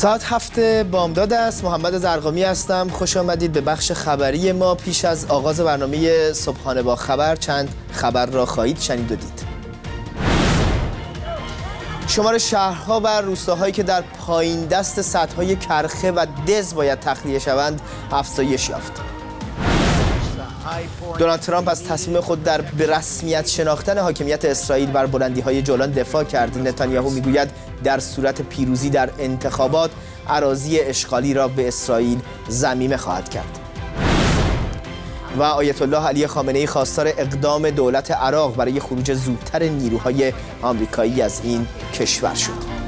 ساعت 7 بامداد است. محمد زرقامی هستم. خوش آمدید به بخش خبری ما. پیش از آغاز برنامه صبحانه با خبر چند خبر را خواهید شنید و دید. شمار شهرها و روستاهایی که در پایین دست سدهای کرخه و دز باید تخلیه شوند افزایش یافت. دونالد ترامپ از تصمیم خود در به رسمیت شناختن حاکمیت اسرائیل بر بلندی‌های جولان دفاع کرد. نتانیاهو میگوید در صورت پیروزی در انتخابات اراضی اشغالی را به اسرائیل ضمیمه خواهد کرد. و آیت الله علی خامنه‌ای خواستار اقدام دولت عراق برای خروج زودتر نیروهای آمریکایی از این کشور شد.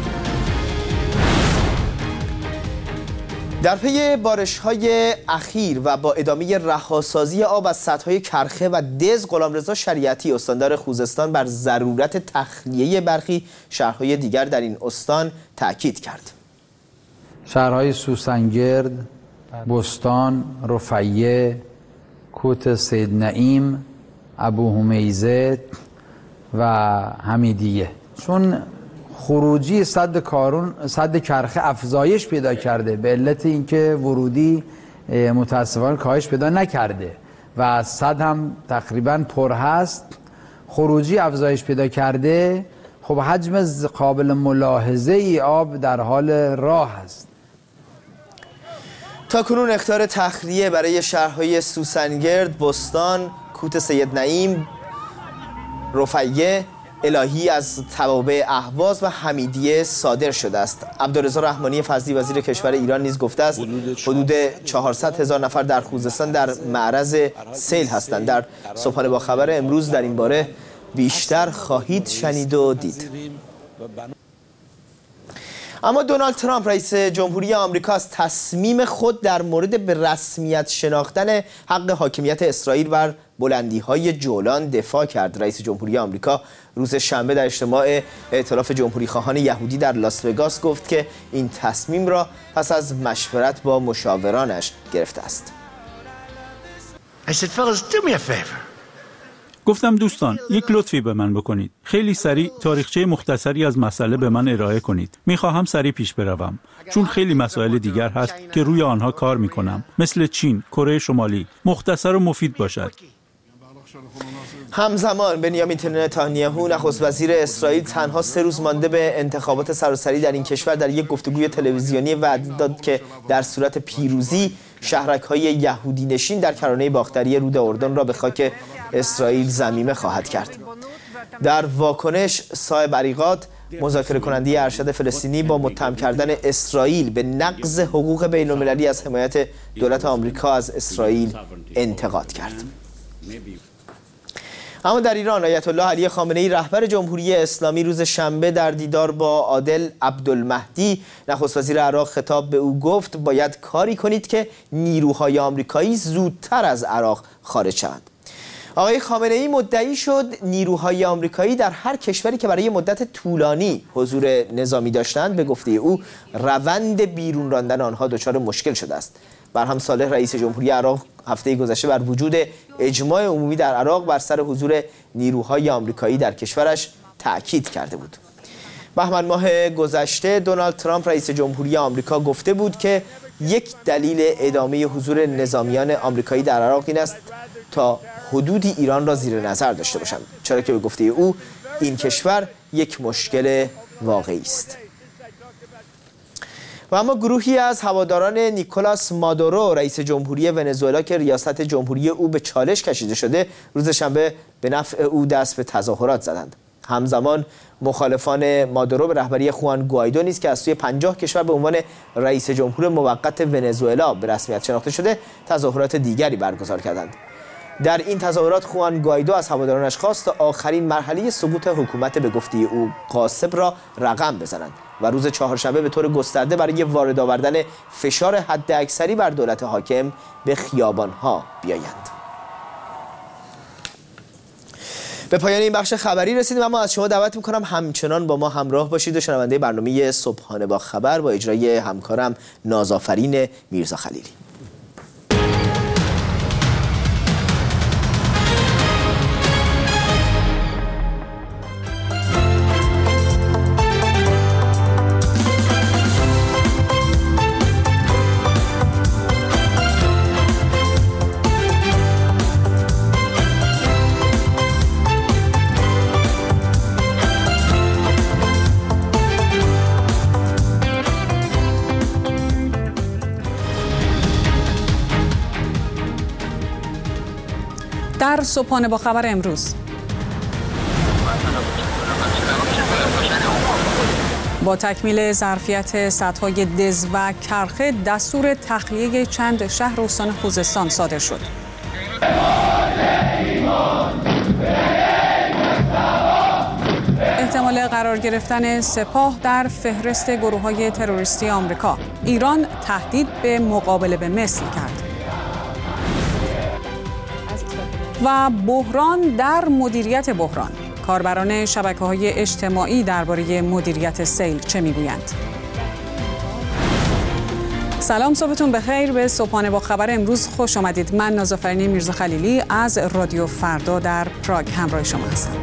در پی بارش‌های اخیر و با ادامه رهاسازی آب از سدهای کرخه و دز، غلامرضا شریعتی استاندار خوزستان بر ضرورت تخلیه برخی شهرهای دیگر در این استان تاکید کرد. شهرهای سوسنگرد، بستان، رفیه، کوت سید نعیم، ابو همیزه و حمیدیه، چون خروجی سد کرخه افزایش پیدا کرده به علت اینکه ورودی متاسفانه کاهش پیدا نکرده و سد هم تقریبا پر هست، خروجی افزایش پیدا کرده. خب حجم قابل ملاحظه ای آب در حال راه است. تاکنون اخطار تخلیه برای شهرهای سوسنگرد، بستان، کوت سید نعیم، رفیه، الهی از توابع اهواز و حمیدیه صادر شده است. عبدالرضا رحمانی فضلی وزیر کشور ایران نیز گفته است حدود 400,000 نفر در خوزستان در معرض سیل هستند. در صبحانه با خبر امروز در این باره بیشتر خواهید شنید و دید. اما دونالد ترامپ رئیس جمهوری آمریکا از تصمیم خود در مورد به رسمیت شناختن حق حاکمیت اسرائیل بر بلندی‌های جولان دفاع کرد. رئیس جمهوری آمریکا روز شنبه در اجتماع ائتلاف جمهوری‌خواهان یهودی در لاس وگاس گفت که این تصمیم را پس از مشورت با مشاورانش گرفته است. گفتم دوستان یک لطفی به من بکنید. خیلی سریع تاریخچه مختصری از مسئله به من ارائه کنید. میخواهم سریع پیش بروم چون خیلی مسائل دیگر هست که روی آنها کار میکنم، مثل چین، کره شمالی. مختصر و مفید باشد. همزمان بنیامین نتانیاهو نخست وزیر اسرائیل تنها 3 روز مانده به انتخابات سراسری در این کشور در یک گفتگوی تلویزیونی وعده داد که در صورت پیروزی شهرک‌های یهودی نشین در کرانه باختری رود اردن را به خاک اسرائیل ضمیمه خواهد کرد. در واکنش صاحب عریقات، مذاکره کننده ارشد فلسطینی، با متهم کردن اسرائیل به نقض حقوق بین‌المللی از حمایت دولت آمریکا از اسرائیل انتقاد کرد. اما در ایران آیت الله علی خامنه‌ای رهبر جمهوری اسلامی روز شنبه در دیدار با عادل عبدالمهدی نخست وزیر عراق خطاب به او گفت باید کاری کنید که نیروهای آمریکایی زودتر از عراق خارج شوند. آقای خامنه‌ای مدعی شد نیروهای آمریکایی در هر کشوری که برای مدت طولانی حضور نظامی داشتند به گفته او روند بیرون راندن آنها دچار مشکل شده است. برهم صالح رئیس جمهوری عراق هفته گذشته بر وجود اجماع عمومی در عراق بر سر حضور نیروهای آمریکایی در کشورش تأکید کرده بود. بهمن ماه گذشته دونالد ترامپ رئیس جمهوری آمریکا گفته بود که یک دلیل ادامه حضور نظامیان آمریکایی در عراق این است تا حدودی ایران را زیر نظر داشته باشند، چرا که به گفته او این کشور یک مشکل واقعی است. و اما گروهی از هواداران نیکولاس مادورو رئیس جمهوری ونزوئلا که ریاست جمهوری او به چالش کشیده شده روز شنبه به نفع او دست به تظاهرات زدند. همزمان مخالفان مادورو به رهبری خوان گوایدو نیز که از سوی 50 کشور به عنوان رئیس جمهور موقت ونزوئلا به رسمیت شناخته شده تظاهرات دیگری برگزار کردند. در این تظاهرات خوان گوایدو از هوادارانش خواست تا آخرین مرحله سقوط حکومت به گفته او غاصب را رقم بزنند و روز چهارشنبه به طور گسترده برای وارد آوردن فشار حداکثری بر دولت حاکم به خیابان‌ها بیایند. به پایان این بخش خبری رسیدیم، اما از شما دعوت می‌کنم همچنان با ما همراه باشید و شنونده برنامه صبحانه با خبر با اجرای همکارم نازآفرین میرزا خلیلی. در صبحانه با خبر امروز با تکمیل ظرفیت سدهای دز و کرخه دستور تخلیه چند شهر استان خوزستان صادر شد. احتمال قرار گرفتن سپاه در فهرست گروه‌های تروریستی آمریکا. ایران تهدید به مقابله به مثل کرد. و بحران در مدیریت بحران. کاربران شبکه‌های اجتماعی درباره مدیریت سیل چه میگویند؟ سلام، صبحتون بخیر. به صبحانه با خبر امروز خوش آمدید. من نازافرین میرزا خلیلی از رادیو فردا در پراگ همراه شما هستم.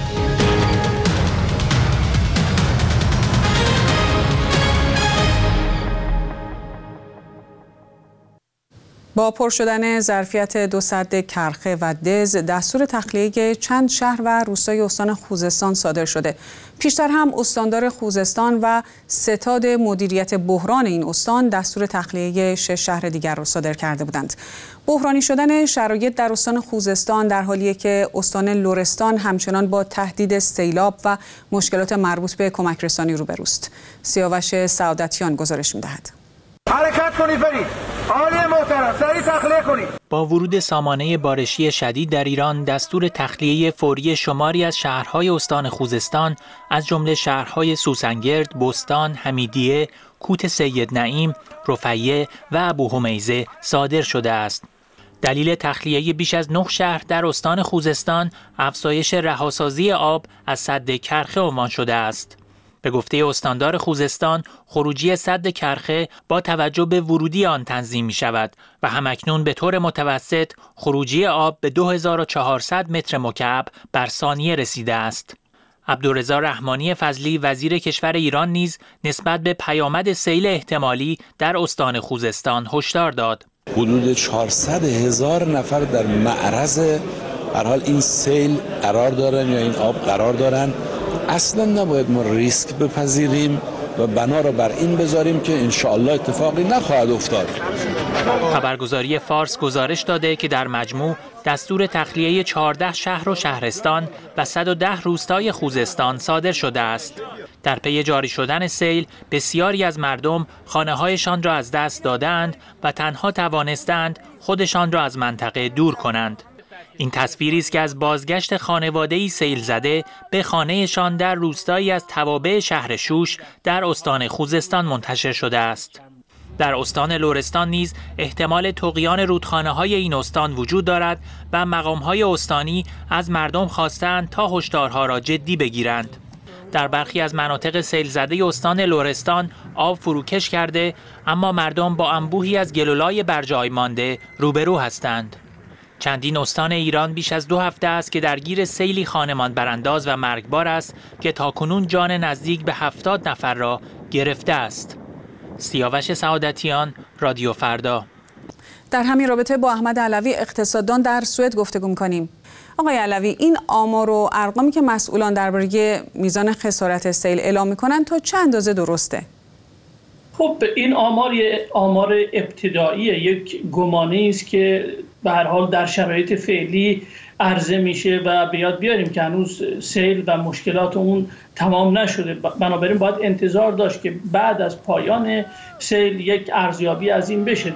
با پر شدن ظرفیت 2 سد کرخه و دز دستور تخلیه چند شهر و روستای استان خوزستان صادر شده. پیشتر هم استاندار خوزستان و ستاد مدیریت بحران این استان دستور تخلیه 6 شهر دیگر را صادر کرده بودند. بحرانی شدن شرایط در استان خوزستان در حالیه که استان لرستان همچنان با تهدید سیلاب و مشکلات مربوط به کمک رسانی روبروست. سیاوش سعادتیان گزارش می‌دهد. حرکت کنید برید. عالی محترم سریع تخلیه کنید. با ورود سامانه بارشی شدید در ایران دستور تخلیه فوری شماری از شهرهای استان خوزستان از جمله شهرهای سوسنگرد، بستان، حمیدیه، کوت سید نعیم، رفیه و ابوهمیزه صادر شده است. دلیل تخلیه بیش از 9 شهر در استان خوزستان افزایش رهاسازی آب از سد کرخه عنوان شده است. به گفته استاندار خوزستان، خروجی سد کرخه با توجه به ورودی آن تنظیم می شود و همکنون به طور متوسط خروجی آب به 2400 متر مکعب بر ثانیه رسیده است. عبدالرضا رحمانی فضلی وزیر کشور ایران نیز نسبت به پیامد سیل احتمالی در استان خوزستان هشدار داد. حدود 400,000 نفر در معرض هر حال این سیل قرار دارن یا این آب قرار دارن. اصلا نباید ما ریسک بپذیریم و بنا را بر این بذاریم که انشاءالله اتفاقی نخواهد افتاد. خبرگزاری فارس گزارش داده که در مجموع دستور تخلیه 14 شهر و شهرستان و 110 روستای خوزستان صادر شده است. در پی جاری شدن سیل بسیاری از مردم خانه‌هایشان را از دست دادند و تنها توانستند خودشان را از منطقه دور کنند. این تصویری است که از بازگشت خانواده‌ای سیل زده به خانه‌شان در روستایی از توابع شهر شوش در استان خوزستان منتشر شده است. در استان لرستان نیز احتمال طغیان رودخانه‌های این استان وجود دارد و مقام‌های استانی از مردم خواستند تا هشدارها را جدی بگیرند. در برخی از مناطق سیل زده استان لرستان آب فروکش کرده، اما مردم با انبوهی از گلولای بر جای مانده روبرو هستند. چندین استان ایران بیش از 2 هفته است که درگیر سیلی خانمان برانداز و مرگبار است که تاکنون جان نزدیک به 70 نفر را گرفته است. سیاوش سعادتیان، رادیو فردا. در همین رابطه با احمد علوی اقتصاددان در سوئد گفتگو می‌کنیم. آقای علوی، این آمار و ارقامی که مسئولان درباره میزان خسارت سیل اعلام می‌کنند تا چه اندازه درسته؟ خب این آمار ابتداییه، یک گمانه است که به هر حال در شرایط فعلی عرضه میشه و بیاریم که هنوز سیل و مشکلات اون تمام نشده. بنابراین باید انتظار داشت که بعد از پایان سیل یک ارزیابی از این بشه.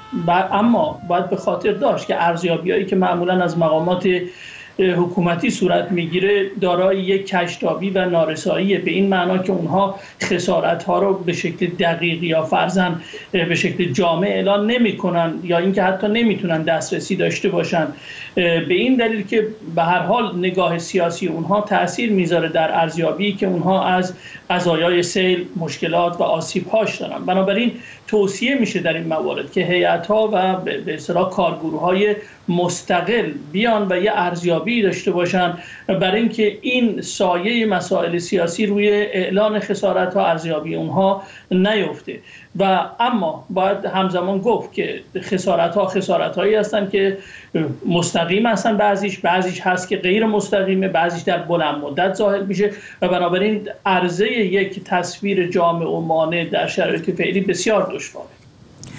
اما باید به خاطر داشت که ارزیابی‌هایی که معمولاً از مقامات حکومتی صورت میگیره دارای یک کشتابی و نارساییه، به این معنا که اونها خسارت‌ها رو به شکل دقیق یا فرضاً به شکل جامع اعلان نمی‌کنن یا اینکه حتی نمیتونن دسترسی داشته باشن، به این دلیل که به هر حال نگاه سیاسی اونها تأثیر میذاره در ارزیابی که اونها از قضایای سیل، مشکلات و آسیب‌هاش دارن. بنابراین توصیه میشه در این موارد که هیئت‌ها و به اصطلاح کارگروه‌های مستقل بیان و یه ارزیابی داشته باشن برای اینکه این سایه مسائل سیاسی روی اعلان خسارت‌ها، ارزیابی اونها نیفته. و اما باید همزمان گفت که خسارت‌هایی هستن که مستقیم هستن، بعضیش هست که غیر مستقیمه، بعضیش در بلند مدت ظاهر میشه و بنابراین عرضه یک تصویر جامع و مانع در شرایط فعلی بسیار دشواره.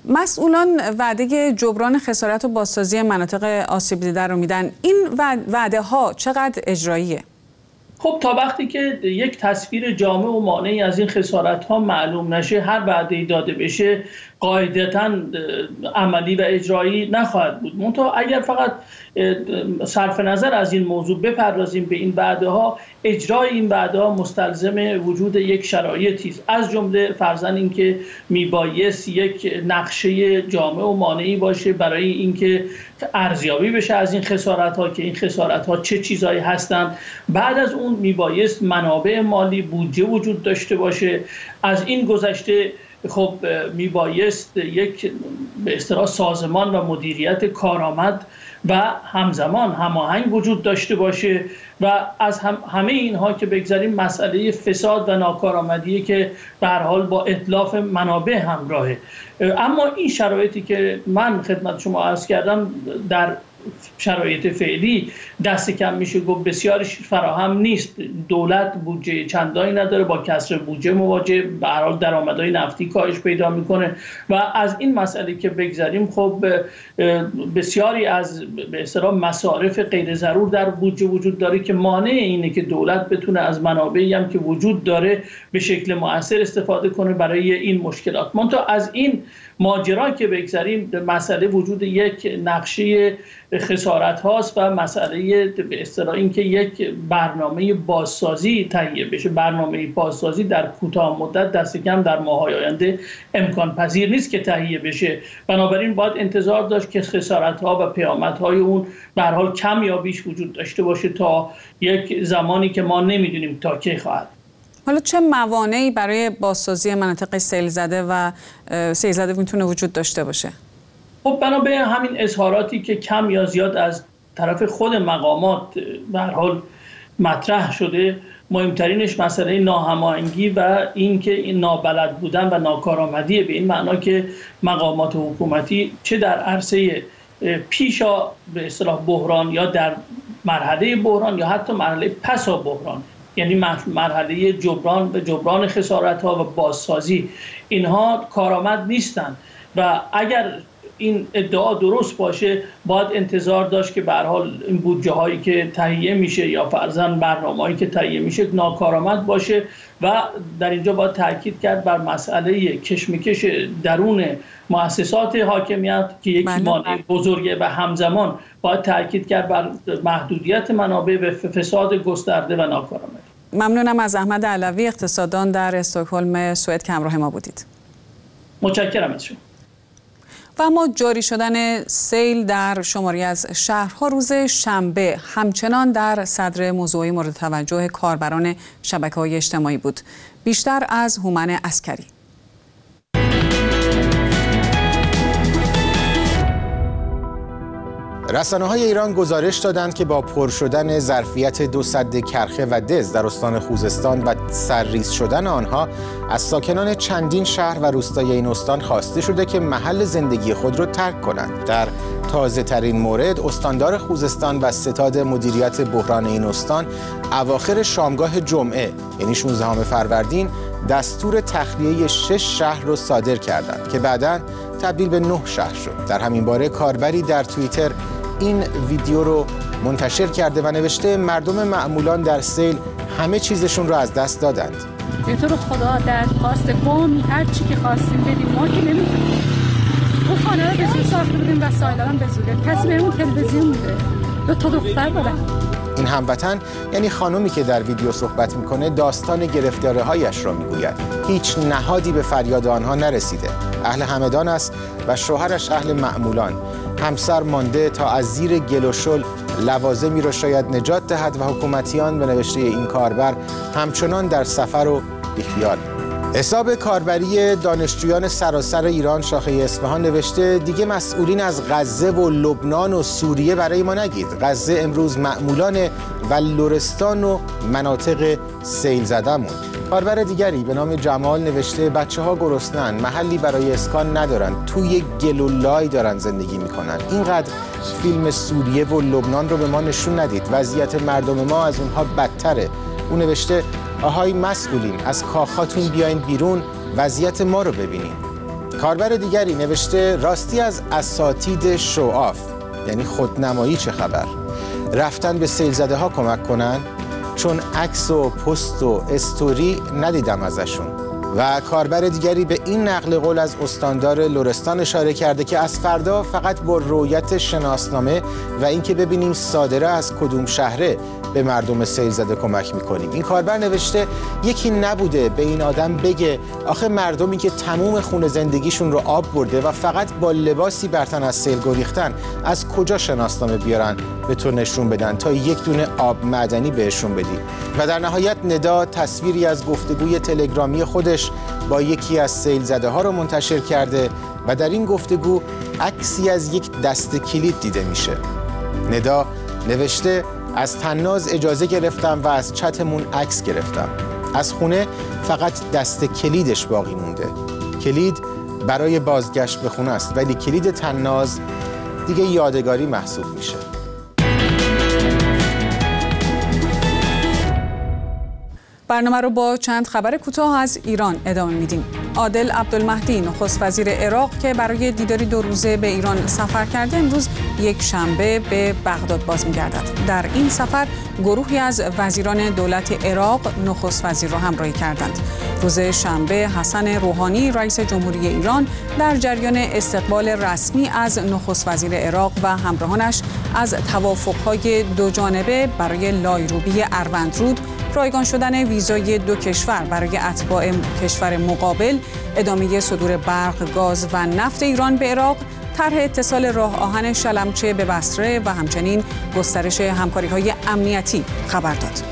مسئولان وعده جبران خسارت و بازسازی مناطق آسیب دیده رو میدن. این وعده ها چقدر اجراییه؟ خب تا وقتی که یک تصویر جامع و مانعی از این خسارت ها معلوم نشه، هر وعده‌ای داده بشه قاعدتاً عملی و اجرایی نخواهد بود. منتها اگر فقط صرف نظر از این موضوع بپردازیم به این وعده ها، اجرای این وعده ها مستلزم وجود یک شرایطی است، از جمله فرضاً اینکه میبایست یک نقشه جامع و مانعی باشه برای اینکه ارزیابی بشه از این خسارت ها که این خسارت ها چه چیزایی هستند. بعد از اون میبایست منابع مالی، بودجه وجود داشته باشه. از این گذشته خب میبایست یک به اصطلاح سازمان و مدیریت کارآمد و همزمان هماهنگ وجود داشته باشه و از همه اینها که بگذاریم مسئله فساد و ناکارآمدی که به هر حال با اتلاف منابع همراهه. اما این شرایطی که من خدمت شما عرض کردم در شرایط فعلی دست کم میشه گفت بسیارش فراهم نیست. دولت بودجه چندانی نداره، با کسر بودجه مواجه، به هر حال درآمدهای نفتی کاهش پیدا میکنه و از این مسئله که بگذاریم خب بسیاری از به اصطلاح مصارف غیر ضرور در بودجه وجود داره که مانع اینه که دولت بتونه از منابعی هم که وجود داره به شکل مؤثر استفاده کنه برای این مشکلات. منتها از این ماجرا که بگذاریم مسئله وجود یک نقشه خسارت هاست و مسئله به اصطلاح این که یک برنامه بازسازی تهیه بشه. برنامه بازسازی در کوتاه مدت دست کم در ماه‌های آینده امکان پذیر نیست که تهیه بشه. بنابراین باید انتظار داشت که خسارت ها و پیامد های اون به هر حال کم یا بیش وجود داشته باشه تا یک زمانی که ما نمیدونیم تا کی خواهد. حالا چه موانعی برای بازسازی مناطق سیل زده میتونه وجود داشته باشه؟ خب بنا به همین اظهاراتی که کم یا زیاد از طرف خود مقامات به هر حال مطرح شده، مهمترینش مسئله ناهماهنگی و اینکه این نابلد بودن و ناکارآمدی به این معنا که مقامات حکومتی چه در عرصه پیشا به اصطلاح بحران یا در مرحله بحران یا حتی مرحله پسا بحران، یعنی مرحله جبران خسارت ها و بازسازی، اینها کارآمد نیستند و اگر این ادعا درست باشه باید انتظار داشت که به هر حال این بودجه هایی که تهیه میشه یا فرضاً برنامه‌ای که تهیه میشه ناکارآمد باشه و در اینجا باید تاکید کرد بر مسئله کشمکش درون مؤسسات حاکمیت که یک مانع بزرگه و همزمان باید تاکید کرد بر محدودیت منابع و فساد گسترده و ناکارآمدی. ممنونم از احمد علوی، اقتصاددان در استکهلم سوئد که همراه ما بودید. متشکرم از شما. و اما جاری شدن سیل در شماری از شهرها روز شنبه همچنان در صدر موضوعی مورد توجه کاربران شبکه‌های اجتماعی بود. بیشتر از هومن عسکری. رسانه‌های ایران گزارش دادند که با پر شدن ظرفیت دو سد کرخه و دز در استان خوزستان و سرریز شدن آنها از ساکنان چندین شهر و روستای این استان خواسته شده که محل زندگی خود را ترک کنند. در تازه‌ترین مورد استاندار خوزستان و ستاد مدیریت بحران این استان اواخر شامگاه جمعه یعنی 16 فروردین دستور تخلیه 6 شهر را صادر کردند که بعداً تبدیل به 9 شهر شد. در همین باره کاربری در توییتر این ویدیو رو منتشر کرده و نوشته مردم معمولان در سیل همه چیزشون رو از دست دادند. به طور خدا درخواست قومی هر چی که خواستیم بدیم، ما که نمیتونیم. اون خانه رو به زور ساخته بودیم و سایلان هم به زوره. کسی بهمون تلویزیون میده. 2 تا دختر دارن. این هموطن یعنی خانومی که در ویدیو صحبت میکنه داستان گرفتاری‌هایش را میگوید. هیچ نهادی به فریاد آنها نرسیده. اهل همدان است و شوهرش اهل معمولان. همسر مانده تا از زیر گل و شل لوازمی را شاید نجات دهد و حکومتیان به نوشته این کاربر همچنان در سفر و بیخیال. حساب کاربری دانشجویان سراسر ایران شاخه اصفهان نوشته دیگه مسئولین از غزه و لبنان و سوریه برای ما نگید. غزه امروز معمولان و لرستان و مناطق سیل زدمون. کاربر دیگری به نام جمال نوشته بچه‌ها گرسنن، محلی برای اسکان ندارن، توی گل و لای دارن زندگی میکنن. اینقدر فیلم سوریه و لبنان رو به ما نشون ندید. وضعیت مردم ما از اونها بدتره. او نوشته آهای مسئولین از کاخاتون بیاین بیرون، وضعیت ما رو ببینین. کاربر دیگری نوشته راستی از اساتید شوآف، یعنی خودنمایی، چه خبر؟ رفتن به سیل زده ها کمک کنن؟ چون عکس و پست و استوری ندیدم ازشون. و کاربر دیگری به این نقل قول از استاندار لرستان اشاره کرده که از فردا فقط با رؤیت شناسنامه و اینکه ببینیم صادره از کدوم شهره به مردم سیل زده کمک میکنیم. این کاربر نوشته یکی نبوده به این آدم بگه آخه مردمی که تموم خونه زندگیشون رو آب برده و فقط با لباسی برتن از سیل گریختن از کجا شناسنامه بیارن به تو نشون بدن تا یک دونه آب معدنی بهشون بدی. و در نهایت ندا تصویری از گفتگوی تلگرامی خودش با یکی از سیل زده ها رو منتشر کرده و در این گفتگو عکسی از یک دسته کلید دیده میشه. ندا نوشته از طناز اجازه گرفتم و از چتمون عکس گرفتم. از خونه فقط دسته کلیدش باقی مونده. کلید برای بازگشت به خونه است ولی کلید طناز دیگه یادگاری محسوب میشه. برنامه رو با چند خبر کوتاه از ایران ادامه میدیم. عادل عبدالمهدی نخست وزیر عراق که برای دیداری 2 روزه به ایران سفر کرده امروز یک شنبه به بغداد باز می‌گردد. در این سفر گروهی از وزیران دولت عراق نخست وزیر را همراهی کردند. روز شنبه حسن روحانی رئیس جمهوری ایران در جریان استقبال رسمی از نخست وزیر عراق و همراهانش از توافق‌های 2 جانبه برای لایروبی اروندرود، رایگان شدن ویزای 2 کشور برای اتباع کشور مقابل، ادامه صدور برق، گاز و نفت ایران به عراق، طرح اتصال راه آهن شلمچه به بصره و همچنین گسترش همکاری‌های امنیتی خبر داد.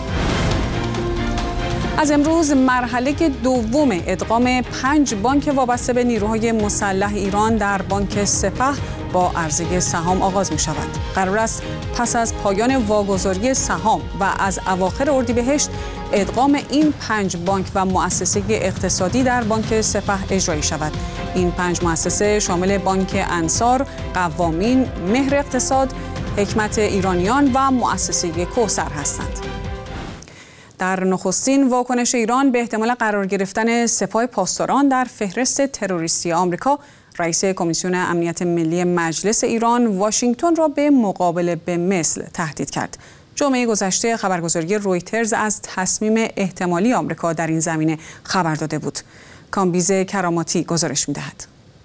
از امروز مرحله دوم ادغام 5 بانک وابسته به نیروهای مسلح ایران در بانک سپه با عرضه سهام آغاز می شود. قرار است پس از پایان واگذاری سهام و از اواخر اردیبهشت ادغام این 5 بانک و مؤسسه اقتصادی در بانک سپه اجرایی شود. این 5 مؤسسه شامل بانک انصار، قوامین، مهر اقتصاد، حکمت ایرانیان و مؤسسه کوثر هستند. در نخستین واکنش ایران به احتمال قرار گرفتن سپاه پاسداران در فهرست تروریستی آمریکا، رئیس کمیسیون امنیت ملی مجلس ایران واشنگتن را به مقابله به مثل تهدید کرد. جمعه گذشته خبرگزاری رویترز از تصمیم احتمالی آمریکا در این زمینه خبر داده بود. کامبیز کراماتی گزارش می‌دهد.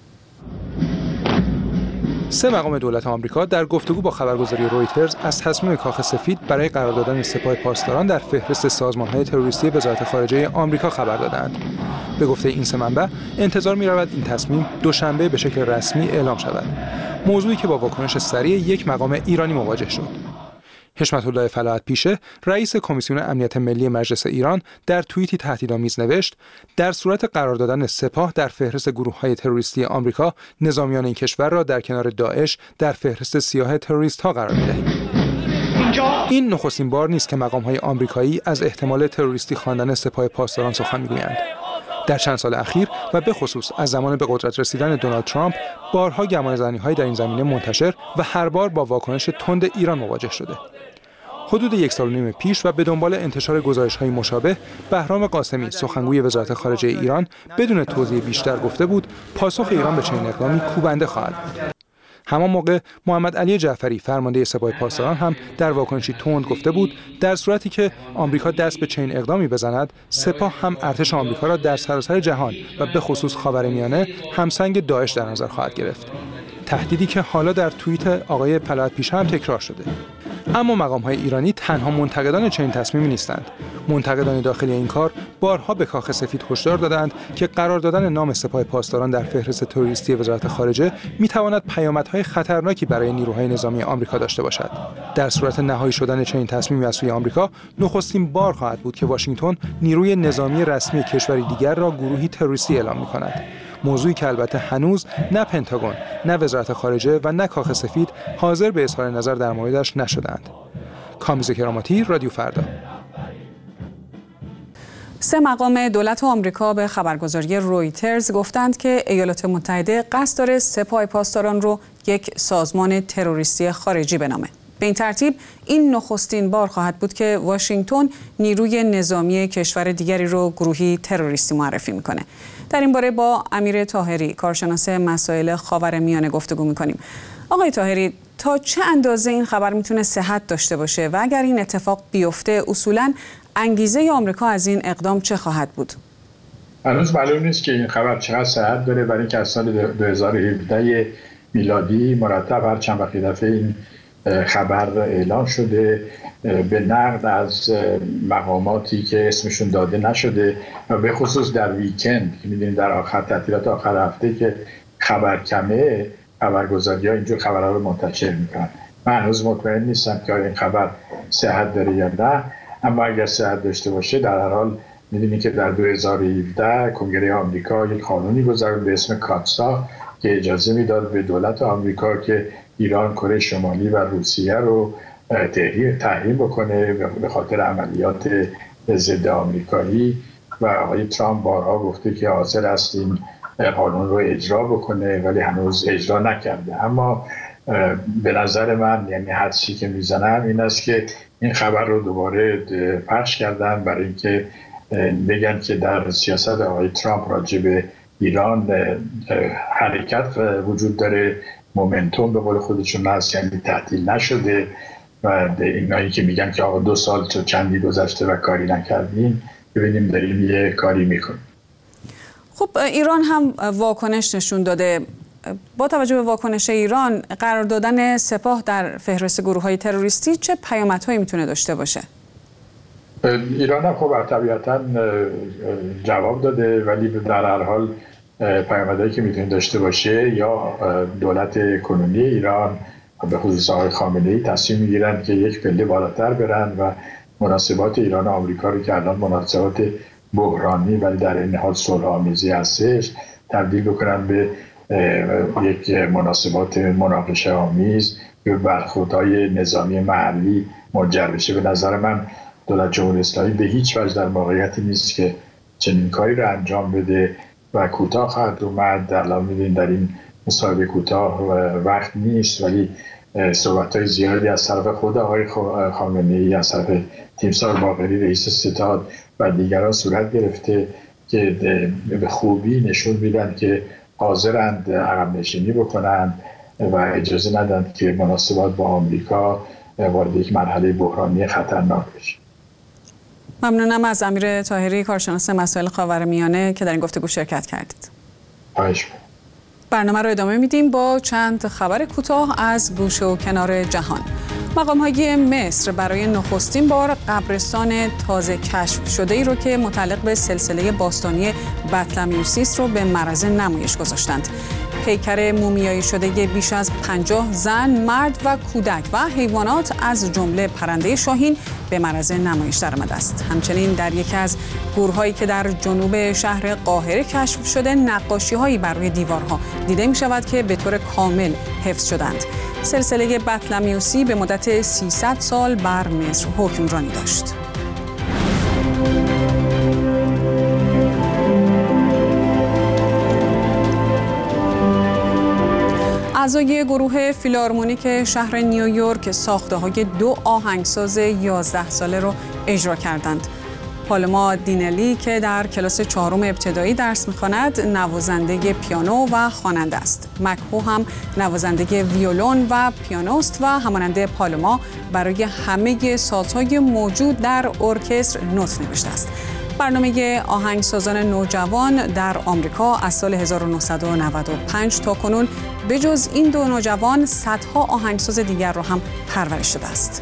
3 مقام دولت آمریکا در گفتگو با خبرگزاری رویترز از تصمیم کاخ سفید برای قرار دادن سپاه پاسداران در فهرست سازمان‌های تروریستی وزارت خارجه آمریکا خبر دادند. به گفته این 3 منبع، انتظار می‌رود این تصمیم دوشنبه به شکل رسمی اعلام شود. موضوعی که با واکنش سریع یک مقام ایرانی مواجه شد. حشمت الله فلاحت پیشه، رئیس کمیسیون امنیت ملی مجلس ایران، در توییتی تهدیدآمیز نوشت: در صورت قرار دادن سپاه در فهرست گروه‌های تروریستی آمریکا، نظامیان این کشور را در کنار داعش در فهرست سیاه تروریست‌ها قرار می‌دهیم. این نخستین بار نیست که مقام‌های آمریکایی از احتمال تروریستی خواندن سپاه پاسداران سخن می‌گویند. در چند سال اخیر و به خصوص از زمان به قدرت رسیدن دونالد ترامپ، بارها گمانه‌زنی‌های در این زمینه منتشر و هر بار با واکنش تند ایران مواجه شده. حدود 1.5 سال پیش و به دنبال انتشار گزارش‌های مشابه، بهرام قاسمی، سخنگوی وزارت خارجه ایران، بدون توضیح بیشتر گفته بود پاسخ ایران به چنین اقدامی کوبنده خواهد بود. همان موقع محمد علی جعفری، فرمانده سپاه پاسداران، هم در واکنشی تند گفته بود در صورتی که آمریکا دست به چنین اقدامی بزند، سپاه هم ارتش آمریکا را در سراسر جهان و به خصوص خاورمیانه همسنگ داعش در نظر خواهد گرفت. تهدیدی که حالا در توییت آقای فلاحت پیشه هم تکرار شده. اما مقام‌های ایرانی تنها منتقدان چنین تصمیمی نیستند. منتقدان داخلی این کار بارها به کاخ سفید هشدار دادند که قرار دادن نام سپاه پاسداران در فهرست تروریستی وزارت خارجه می‌تواند پیامدهای خطرناکی برای نیروهای نظامی آمریکا داشته باشد. در صورت نهایی شدن چنین تصمیمی از سوی آمریکا، نخستین بار خواهد بود که واشنگتن نیروی نظامی رسمی کشوری دیگر را گروهی تروریستی اعلام می‌کند. موضوعی که البته هنوز نه پنتاگون، نه وزارت خارجه و نه کاخ سفید حاضر به اظهار نظر در موردش نشدند. کامبیز کراماتی، رادیو فردا. 3 مقام دولت آمریکا به خبرگزاری رویترز گفتند که ایالات متحده قصد داره سپاه پاسداران رو یک سازمان تروریستی خارجی بنامه. به این ترتیب این نخستین بار خواهد بود که واشنگتن نیروی نظامی کشور دیگری رو گروهی تروریستی معرفی میکنه. در این باره با امیر طاهری، کارشناس مسائل خاورمیانه گفتگو می‌کنیم. آقای طاهری، تا چه اندازه این خبر میتونه صحت داشته باشه و اگر این اتفاق بیفته اصولاً انگیزه آمریکا از این اقدام چه خواهد بود؟ هنوز معلوم نیست که این خبر چقدر صحت داره، برای اینکه از سال 2017 میلادی مرتب هر چند وقت دفعه این خبر اعلان شده به نقد از مقاماتی که اسمشون داده نشده و به خصوص در ویکند که می‌دونید در آخر تعطیلات آخر هفته که خبر کمه، خبرگزاری‌ها اینجور خبرها رو منتشر میکنن. من هنوز مطمئن نیستم که این خبر صحت داره یا نه، اما اگر صحت داشته باشه در هر حال می‌دونید که در 2017 کنگره آمریکا یک قانونی گذاشت به اسم کاتسا که اجازه میداد به دولت آمریکا که ایران، کره شمالی و روسیه رو تحریم بکنه به خاطر عملیات ضد آمریکایی و آقای ترامپ بارها گفته که حاضر است این قانون رو اجرا بکنه ولی هنوز اجرا نکرده. اما به نظر من، یعنی حدسی که میزنم این است که این خبر رو دوباره پخش کردن برای اینکه بگن که در سیاست آقای ترامپ راجع به ایران حرکت وجود داره، مومنتوم به قول خودشون هست، یعنی تعطیل نشده و اینایی که میگن که آقا 2 سال چندی گذشته و کاری نکردیم، ببینیم داریم یه کاری میکنیم. خب ایران هم واکنش نشون داده. با توجه به واکنش ایران، قرار دادن سپاه در فهرست گروه‌های تروریستی چه پیامدهایی میتونه داشته باشه؟ ایران هم خب طبیعتاً جواب داده، ولی در هر حال پیامدهایی که میتونه داشته باشه یا دولت کنونی ایران به خصوص آقای خامنه‌ای تصمیم میگیرن که یک پله بالاتر برن و مناسبات ایران و آمریکا رو که الان مناسبات بحرانی ولی در این حال صلح‌آمیزی هستش تبدیل بکنن به یک مناسبات مناقشه آمیز به برخوردهای نظامی محلی منجر بشه. به نظر من دولت جمهوری اسلامی به هیچ وجه در موقعیتی نیست که چنین کاری رو انجام بده و کوتاه خواهد اومد. الان می‌بینید در این مصاحبه کوتاه وقت نیست، ولی صحبت‌های زیادی از طرف خود آقای خامنه‌ای، از طرف تیمسار باقری رئیس ستاد و دیگران صورت گرفته که به خوبی نشون میدن که حاضرند عقب نشینی بکنن و اجازه ندن که مناسبات با آمریکا وارد یک مرحله بحرانی خطرناک بشه. ممنونم از امیر طاهری، کارشناس مسائل خاورمیانه که در این گفتگو شرکت کردید. برنامه رو ادامه میدیم با چند خبر کوتاه از گوشه و کنار جهان. مقام‌های مصر برای نخستین بار قبرستان تازه کشف شده‌ای رو که متعلق به سلسله باستانی بطلمیوس رو به معرض نمایش گذاشتند. پیکر مومیایی شده بیش از 50 زن، مرد و کودک و حیوانات از جمله پرنده شاهین به معرض نمایش درآمده است. همچنین در یکی از گورهایی که در جنوب شهر قاهره کشف شده، نقاشی‌هایی بر روی دیوارها دیده می‌شود که به طور کامل حفظ شدند. سلسله بطلمیوسی به مدت 300 سال بر مصر حکمرانی داشت. اعضای گروه فیلارمونیک شهر نیویورک ساخته‌های 2 آهنگساز 11 ساله را اجرا کردند. پالما دینلی که در کلاس 4 ابتدایی درس می‌خواند، نوازنده پیانو و خواننده است. مکهو هم نوازنده ویولون و پیانوست و همانند پالما برای همه سازهای موجود در ارکستر نوت نوشته است. برنامه آهنگسازان نوجوان در آمریکا از سال 1995 تا کنون به جز این 2 نوجوان صدها آهنگساز دیگر را هم پرورش داده است.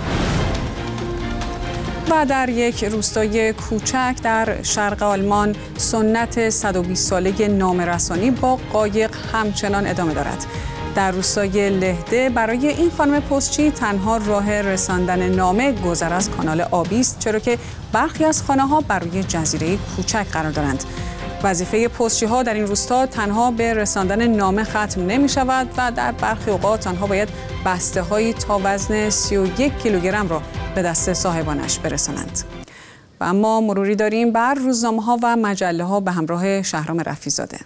و در یک روستای کوچک در شرق آلمان سنت 120 ساله نامه‌رسانی با قایق همچنان ادامه دارد. در روستای لهده برای این خانم پستچی تنها راه رساندن نامه گذر از کانال آبی است، چرا که برخی از خانه‌ها بر روی جزیره کوچک قرار دارند. وظیفه پستچی‌ها در این روستا تنها به رساندن نامه ختم نمی‌شود و در برخی اوقات آنها باید بسته‌هایی تا وزن 31 کیلوگرم را به دست صاحبانش برسانند. و اما مروری داریم بر روزنامه‌ها و مجله‌ها به همراه شهرام رفیع‌زاده.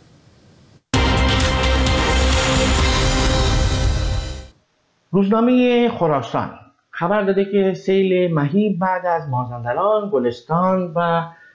روزنامه خراسان خبر داده که سیل مهیب بعد از مازندران، گلستان و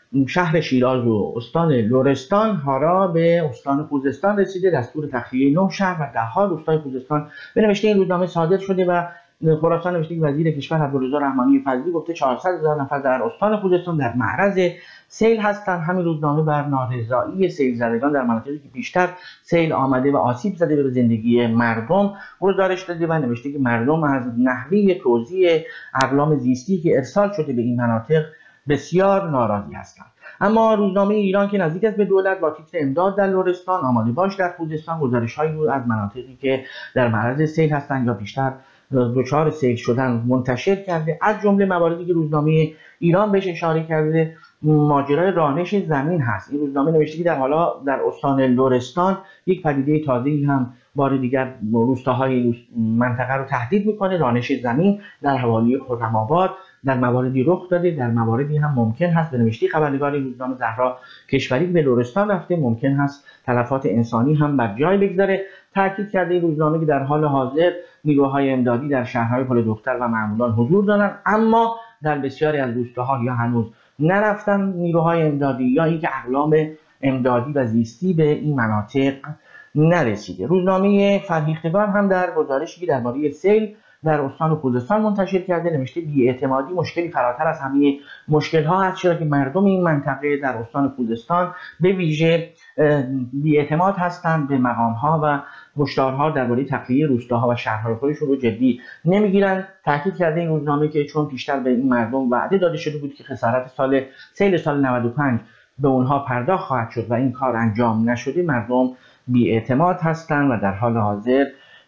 شهر شیراز و استان لرستان حالا به استان خوزستان رسیده. دستور تخلیه 9 شهر و 10 روستای خوزستان به نوشته این روزنامه صادر شده و خراسان نوشته که وزیر کشور عبدالرضا رحمانی فضلی گفته 400,000 نفر در استان خوزستان در معرض سیل هستند. همین روزنامه بر نارضایی سیل زدگان در مناطقی که بیشتر سیل آمده و آسیب زده به زندگی مردم گزارش داده و نوشته که مردم از نحوه توزیع اقلام زیستی که ارسال شده به این مناطق بسیار ناراضی هستند. اما روزنامه ایران که نزدیک است به دولت با تیتر امداد در لرستان آماده باش در خوزستان گزارش‌هایی رو از مناطقی که در معرض سیل هستند یا بیشتر دچار سیل شدن منتشر کرده. از جمله مواردی که روزنامه ایران بهش اشاره کرده ماجرای رانش زمین هست. این روزنامه نوشته که در استان لرستان یک پدیده تازه‌ای هم بار دیگر روستاهای منطقه رو تهدید میکنه. رانش زمین در حوالی خرم‌آباد در مواردی رخ داده، در مواردی هم ممکن هست به نوشته خبرنگار روزنامه زهرا کشوری به لرستان رفته ممکن هست تلفات انسانی هم بر جای بگذاره. تاکید کرده این روزنامه که در حال حاضر نیروهای امدادی در شهرهای پل دختر و معمولان حضور دارند، اما در بسیاری از روستاها یا هنوز نرفتن نیروهای امدادی یا اینکه اقلام امدادی و زیستی به این مناطق نرسیده. روزنامه فرهیختگان هم در گزارشی که درباره سیل در استان خوزستان منتشر کرده نوشته بی‌اعتمادی مشکلی فراتر از همه مشکل‌ها است، چرا که مردم این منطقه در استان خوزستان به ویژه بی‌اعتماد هستند به مقام‌ها و هشدارها درباره تخلیه روستاها و شهرهای خودشون رو جدی نمیگیرند. تاکید کرده این روزنامه که چون پیشتر به این مردم وعده داده شده بود که خسارت سیل سال 95 به اونها پرداخت خواهد شد و این کار انجام نشده، مردم بی‌اعتماد هستند و در حال حاضر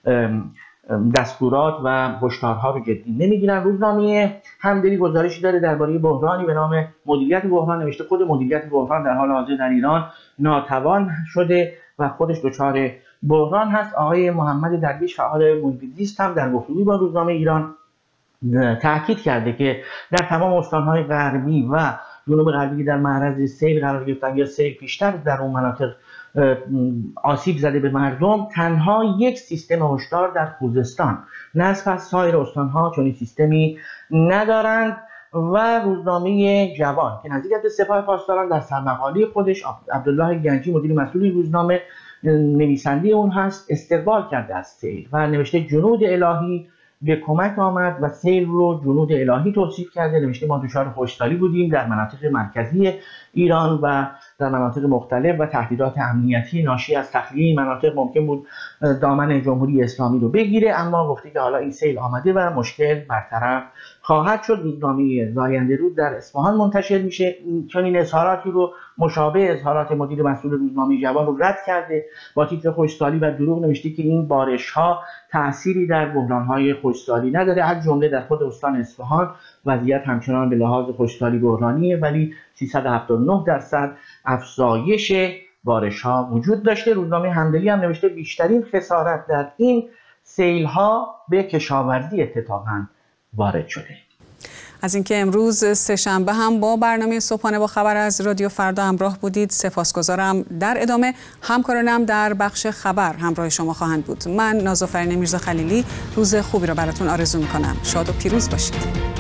دستورات و هشدارها رو جدی نمیگیرن. روزنامه همدلی گزارشی داره درباره بحرانی به نام مدیریت بحران نوشته خود مدیریت بحران در حال حاضر در ایران ناتوان شده و خودش دچار بحران هست. آقای محمد درویش فعال محیط زیست هم در گفتگوی با روزنامه ایران تاکید کرده که در تمام استان‌های غربی و جنوب غربی در معرض سیل قرار گرفتن یا سیل پیشتر در اون مناطق آسیب زده به مردم، تنها یک سیستم هشدار در خوزستان نصف از سایر استان‌ها چنین سیستمی ندارند. و روزنامه جوان که نزدیک است به سپاه پاسداران در سرمقاله خودش عبدالله گنجی مدیر مسئول روزنامه نویسنده اون هست استقبال کرده از سیل و نوشته جنود الهی به کمک آمد و سیل رو جنود الهی توصیف کرده. نوشته ما دچار خشکسالی بودیم در مناطق مرکزی ایران و در مناطق مختلف و تهدیدات امنیتی ناشی از تخلیه این مناطق ممکن بود دامن جمهوری اسلامی رو بگیره، اما گفته که حالا این سیل آمده و مشکل برطرف خواهد شد. روزنامه زاینده رود در اصفهان منتشر میشه چون این اظهاراتی رو مشابه اظهارات مدیر مسئول روزنامه جوان رو رد کرده. با تیتر خشکسالی و دروغ نوشته که این بارش‌ها تأثیری در بحران‌های خشکسالی نداره. از جمله در خود استان اصفهان وضعیت همچنان به لحاظ خشکسالی بحرانیه ولی 379% افزایش بارش‌ها وجود داشته. روزنامه همدلی هم نوشته بیشترین خسارت در این سیل‌ها به کشاورزی اتفاقاً وارد شده. از اینکه امروز سه‌شنبه هم با برنامه صبحانه با خبر از رادیو فردا همراه بودید سپاسگزارم. در ادامه همکارانم در بخش خبر همراه شما خواهند بود. من نازافرین میرزا خلیلی روز خوبی را براتون آرزو می‌کنم. شاد و پیروز باشید.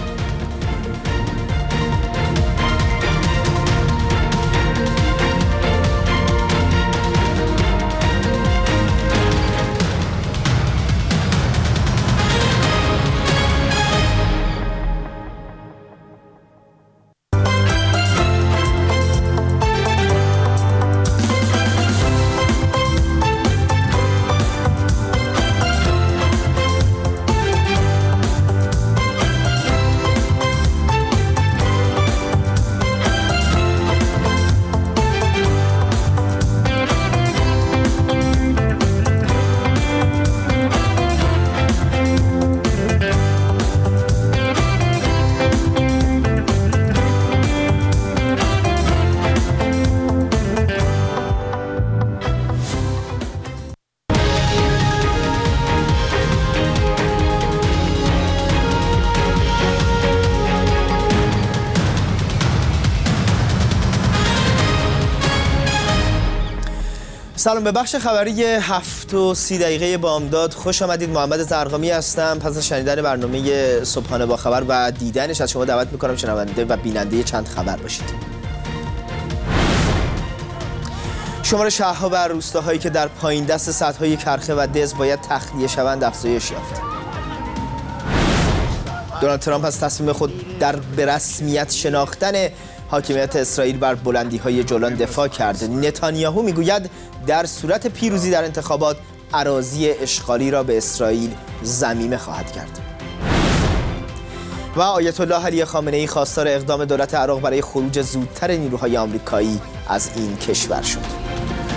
سلام، به بخش خبری 7:30 بامداد خوش آمدید. محمد زرقامی هستم. پس از شنیدن برنامه صبحانه با خبر و دیدنش از شما دعوت میکنم شنونده و بیننده چند خبر باشید. شمار شهرها و روستاهایی که در پایین دست سدهای کرخه و دز باید تخلیه شوند افزایش یافت. دونالد ترامپ از تصمیم خود در به رسمیت شناختن حاکمیت اسرائیل بر بلندی‌های جولان دفاع کرد. نتانیاهو میگوید در صورت پیروزی در انتخابات اراضی اشغالی را به اسرائیل ضمیمه خواهد کرد. و آیت الله علی خامنه‌ای خواستار اقدام دولت عراق برای خروج زودتر نیروهای آمریکایی از این کشور شد.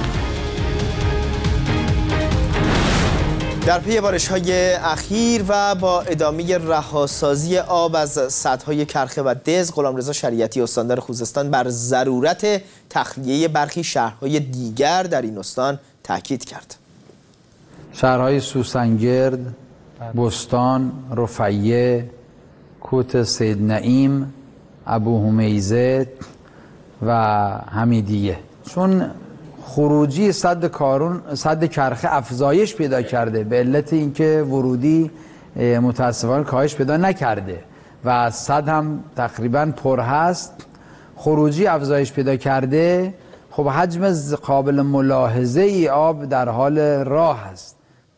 در پی بارش‌های اخیر و با ادامه رهاسازی آب از سدهای کرخه و دز، غلامرضا شریعتی استاندار خوزستان بر ضرورت تخلیه برخی شهرهای دیگر در این استان تاکید کرد. شهرهای سوسنگرد، بستان، رفیه، کوت سید نعیم، ابو همیزه و حمیدیه، چون خروجی سد کرخه افزایش پیدا کرده به علت اینکه ورودی متاسفانه کاهش پیدا نکرده و سد هم تقریبا پر هست، خروجی افزایش پیدا کرده. خب حجم قابل ملاحظه ای آب در حال راه است.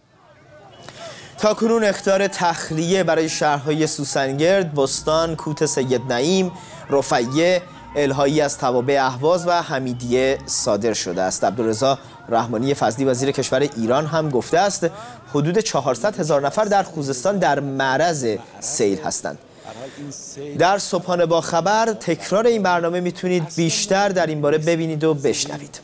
تاکنون اخطار تخلیه برای شهرهای سوسنگرد، بستان، کوت سید نعیم، رفیه، الهایی از توابع اهواز و حمیدیه صادر شده است. عبدالرضا رحمانی فضلی وزیر کشور ایران هم گفته است حدود 400,000 نفر در خوزستان در معرض سیل هستند. در صبحانه با خبر تکرار این برنامه میتونید بیشتر در این باره ببینید و بشنوید.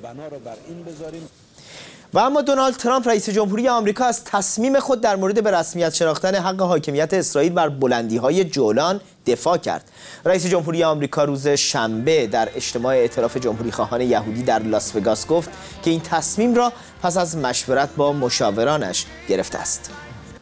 و اما دونالد ترامپ رئیس جمهوری آمریکا از تصمیم خود در مورد به رسمیت شناختن حق حاکمیت اسرائیل بر بلندی‌های جولان دفاع کرد. رئیس جمهوری آمریکا روز شنبه در اجتماع ائتلاف جمهوری‌خواهان یهودی در لاس وگاس گفت که این تصمیم را پس از مشورت با مشاورانش گرفته است.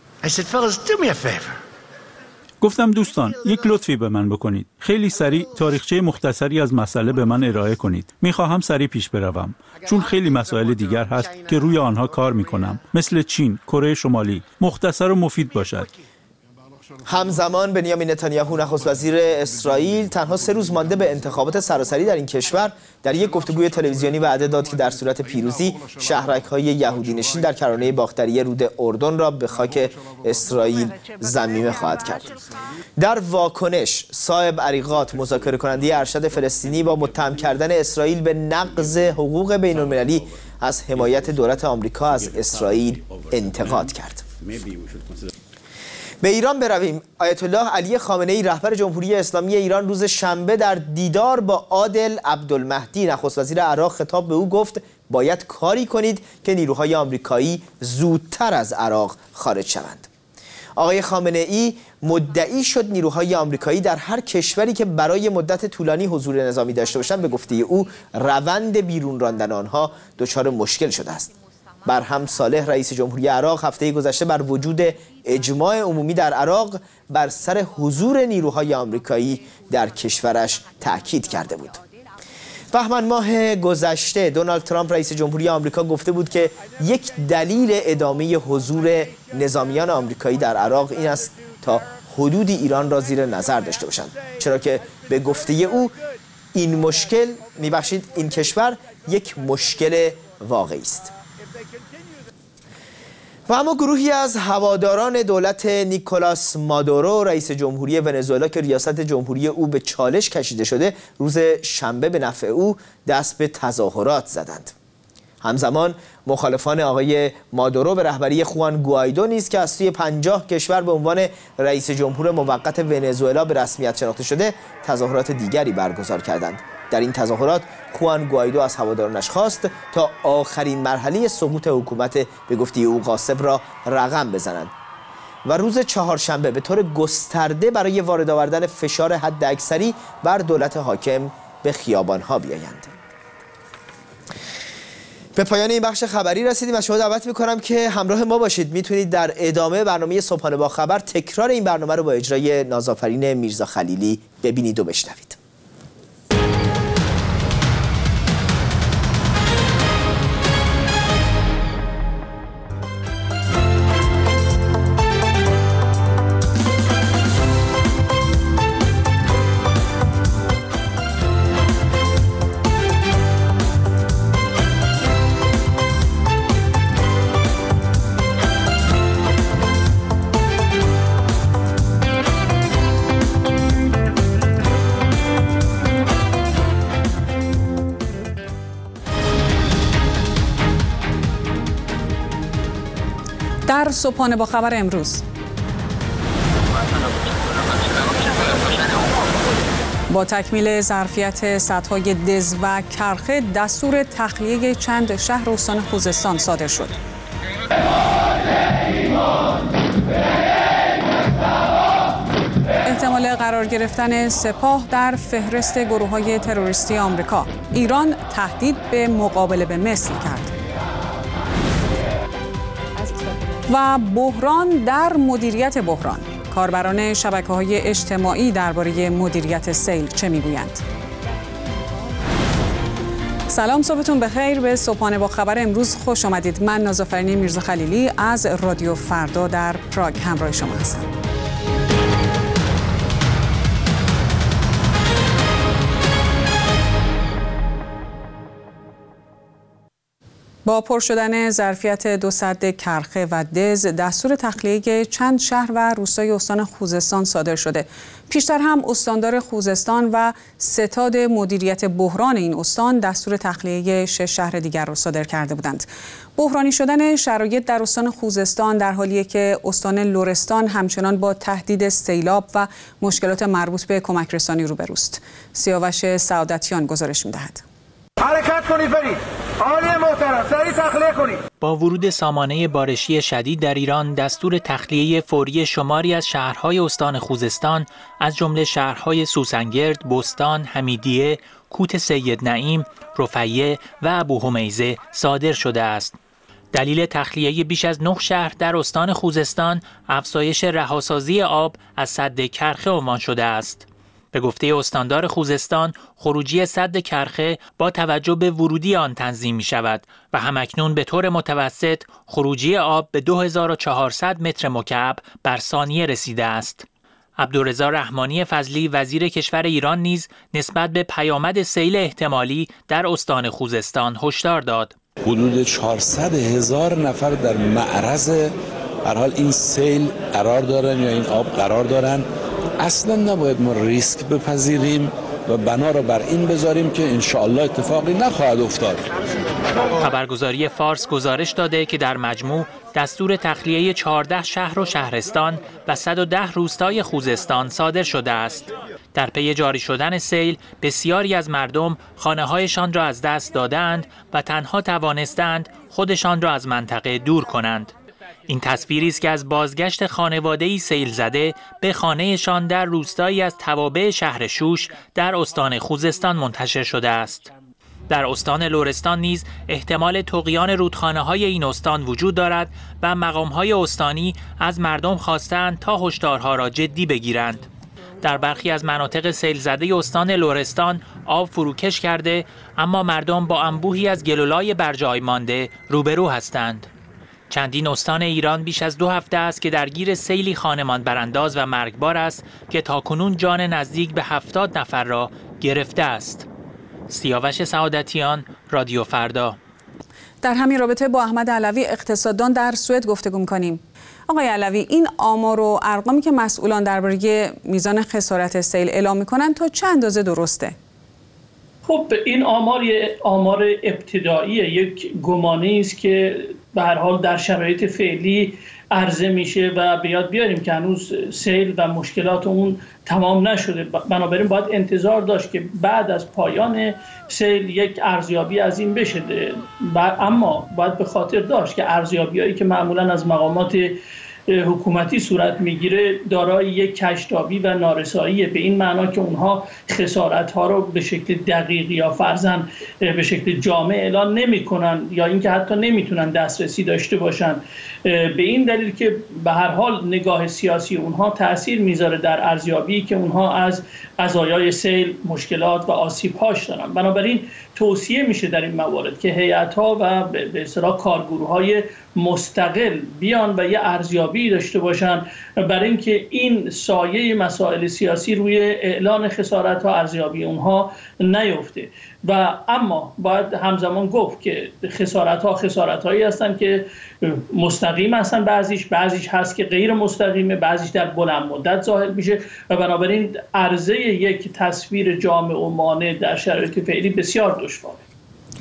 گفتم دوستان یک لطفی به من بکنید. خیلی سریع تاریخچه مختصری از مسئله به من ارائه کنید. میخواهم سریع پیش بروم چون خیلی مسائل دیگر هست که روی آنها کار میکنم، مثل چین، کره شمالی. مختصر و مفید باشد. همزمان بنیامین نتانیاهو نخست وزیر اسرائیل تنها 3 روز مانده به انتخابات سراسری در این کشور در یک گفتگوی تلویزیونی وعده داد که در صورت پیروزی شهرک‌های یهودی نشین در کرانه باختری رود اردن را به خاک اسرائیل ضمیمه خواهد کرد. در واکنش صاحب عریقات، مذاکره کننده ارشد فلسطینی، با متهم کردن اسرائیل به نقض حقوق بین‌المللی از حمایت دولت آمریکا از اسرائیل انتقاد کرد. به ایران برویم. آیت الله علی خامنه‌ای رهبر جمهوری اسلامی ایران روز شنبه در دیدار با عادل عبدالمهدی نخست وزیر عراق خطاب به او گفت باید کاری کنید که نیروهای آمریکایی زودتر از عراق خارج شوند. آقای خامنه‌ای مدعی شد نیروهای آمریکایی در هر کشوری که برای مدت طولانی حضور نظامی داشته باشند به گفته او روند بیرون راندن آنها دچار مشکل شده است. برهم صالح رئیس جمهوری عراق هفته گذشته بر وجود اجماع عمومی در عراق بر سر حضور نیروهای آمریکایی در کشورش تأکید کرده بود. بهمن ماه گذشته دونالد ترامپ رئیس جمهوری آمریکا گفته بود که یک دلیل ادامه حضور نظامیان آمریکایی در عراق این است تا حدود ایران را زیر نظر داشته باشند، چرا که به گفته او این کشور یک مشکل واقعی است. و اما گروهی از هواداران دولت نیکولاس مادورو رئیس جمهوری ونزوئلا که ریاست جمهوری او به چالش کشیده شده روز شنبه به نفع او دست به تظاهرات زدند. همزمان مخالفان آقای مادورو به رهبری خوان گوایدو نیز که از سوی 50 کشور به عنوان رئیس جمهور موقت ونزوئلا به رسمیت شناخته شده تظاهرات دیگری برگزار کردند. در این تظاهرات خوان گوایدو از هوادارانش خواست تا آخرین مرحله سقوط حکومت به گفته او غاصب را رقم بزنند و روز چهارشنبه به طور گسترده برای وارد آوردن فشار حداکثری بر دولت حاکم به خیابان‌ها بیایند. به پایان این بخش خبری رسیدیم و شما دعوت می‌کنم که همراه ما باشید. میتونید در ادامه برنامه صبحانه با خبر تکرار این برنامه رو با اجرای نازآفرین میرزا خلیلی ببینید و بشنوید. در صبحانه با خبر امروز با تکمیل ظرفیت سدهای دز و کرخه دستور تخلیه چند شهر استان خوزستان صادر شد. احتمال قرار گرفتن سپاه در فهرست گروه‌های تروریستی آمریکا. ایران تهدید به مقابله به مثل کرد. و بحران در مدیریت بحران. کاربران شبکه‌های اجتماعی درباره مدیریت سیل چه میگویند؟ سلام، صبحتون بخیر. به صبحانه با خبر امروز خوش آمدید. من نازافرین میرزا خلیلی از رادیو فردا در پراگ همراه شما هستم. با پر شدن ظرفیت دو سد کرخه و دز دستور تخلیه چند شهر و روستای استان خوزستان صادر شده. پیشتر هم استاندار خوزستان و ستاد مدیریت بحران این استان دستور تخلیه 6 شهر دیگر را صادر کرده بودند. بحرانی شدن شرایط در استان خوزستان در حالیه که استان لرستان همچنان با تهدید سیلاب و مشکلات مربوط به کمک رسانی روبروست. سیاوش سعادتیان گزارش می‌دهد. حرکت کنید برید. عالی محترم سریع تخلیه کنید. با ورود سامانه بارشی شدید در ایران دستور تخلیه فوری شماری از شهرهای استان خوزستان از جمله شهرهای سوسنگرد، بستان، حمیدیه، کوت سید نعیم، رفیه و ابوهمیزه صادر شده است. دلیل تخلیه بیش از 9 شهر در استان خوزستان افزایش رهاسازی آب از سد کرخه عنوان شده است. به گفته استاندار خوزستان، خروجی سد کرخه با توجه به ورودی آن تنظیم می شود و همکنون به طور متوسط خروجی آب به 2400 متر مکعب بر ثانیه رسیده است. عبدالرضا رحمانی فضلی وزیر کشور ایران نیز نسبت به پیامد سیل احتمالی در استان خوزستان هشدار داد. حدود 400,000 نفر در معرض هر حال این سیل قرار دارن یا این آب قرار دارن. اصلا نباید ما ریسک بپذیریم و بنا را بر این بذاریم که انشاءالله اتفاقی نخواهد افتاد. خبرگزاری فارس گزارش داده که در مجموع دستور تخلیه 14 شهر و شهرستان و 110 روستای خوزستان صادر شده است. در پی جاری شدن سیل بسیاری از مردم خانه‌هایشان را از دست دادند و تنها توانستند خودشان را از منطقه دور کنند. این تصویری است که از بازگشت خانواده‌ای سیل زده به خانه‌شان در روستایی از توابع شهر شوش در استان خوزستان منتشر شده است. در استان لرستان نیز احتمال طغیان رودخانه‌های این استان وجود دارد و مقام‌های استانی از مردم خواستند تا هشدارها را جدی بگیرند. در برخی از مناطق سیل زده استان لرستان آب فروکش کرده، اما مردم با انبوهی از گلولای بر جای مانده روبرو هستند. چندین استان ایران بیش از 2 هفته است که درگیر سیلی خانمان برانداز و مرگبار است که تاکنون جان نزدیک به 70 نفر را گرفته است. سیاوش سعادتیان، رادیو فردا. در همین رابطه با احمد علوی اقتصاددان در سوئد گفتگو می‌کنیم. آقای علوی، این آمار و ارقامی که مسئولان درباره میزان خسارت سیل اعلام می‌کنند تا چه اندازه درسته؟ خب این آمار ابتدایی یک گمانه است که به هر حال در شرایط فعلی عرضه میشه و به یاد بیاریم که هنوز سیل و مشکلات اون تمام نشده. بنابراین باید انتظار داشت که بعد از پایان سیل یک ارزیابی از این بشه. اما باید به خاطر داشت که ارزیابی‌هایی که معمولاً از مقامات حکومتی صورت میگیره دارای یک کشتابی و نارساییه، به این معنا که اونها خسارت‌ها رو به شکل دقیق یا فرضاً به شکل جامع اعلان نمی‌کنن یا اینکه حتی نمیتونن دسترسی داشته باشن، به این دلیل که به هر حال نگاه سیاسی اونها تأثیر میذاره در ارزیابی که اونها از قضایای سیل، مشکلات و آسیب‌هاش دارن. بنابراین توصیه میشه در این موارد که هیئت‌ها و به اصطلاح کارگروه‌های مستقل بیان و یه ارزیابی داشته باشن برای اینکه این سایه مسائل سیاسی روی اعلان خسارت‌ها، ارزیابی اونها نیفته. و اما باید همزمان گفت که خسارت‌هایی هستن که مستقیم هستن، بعضیش هست که غیر مستقیمه، بعضیش در بلند مدت ظاهر میشه و بنابراین عرضه یک تصویر جامع و مانع در شرایط فعلی بسیار دشواره.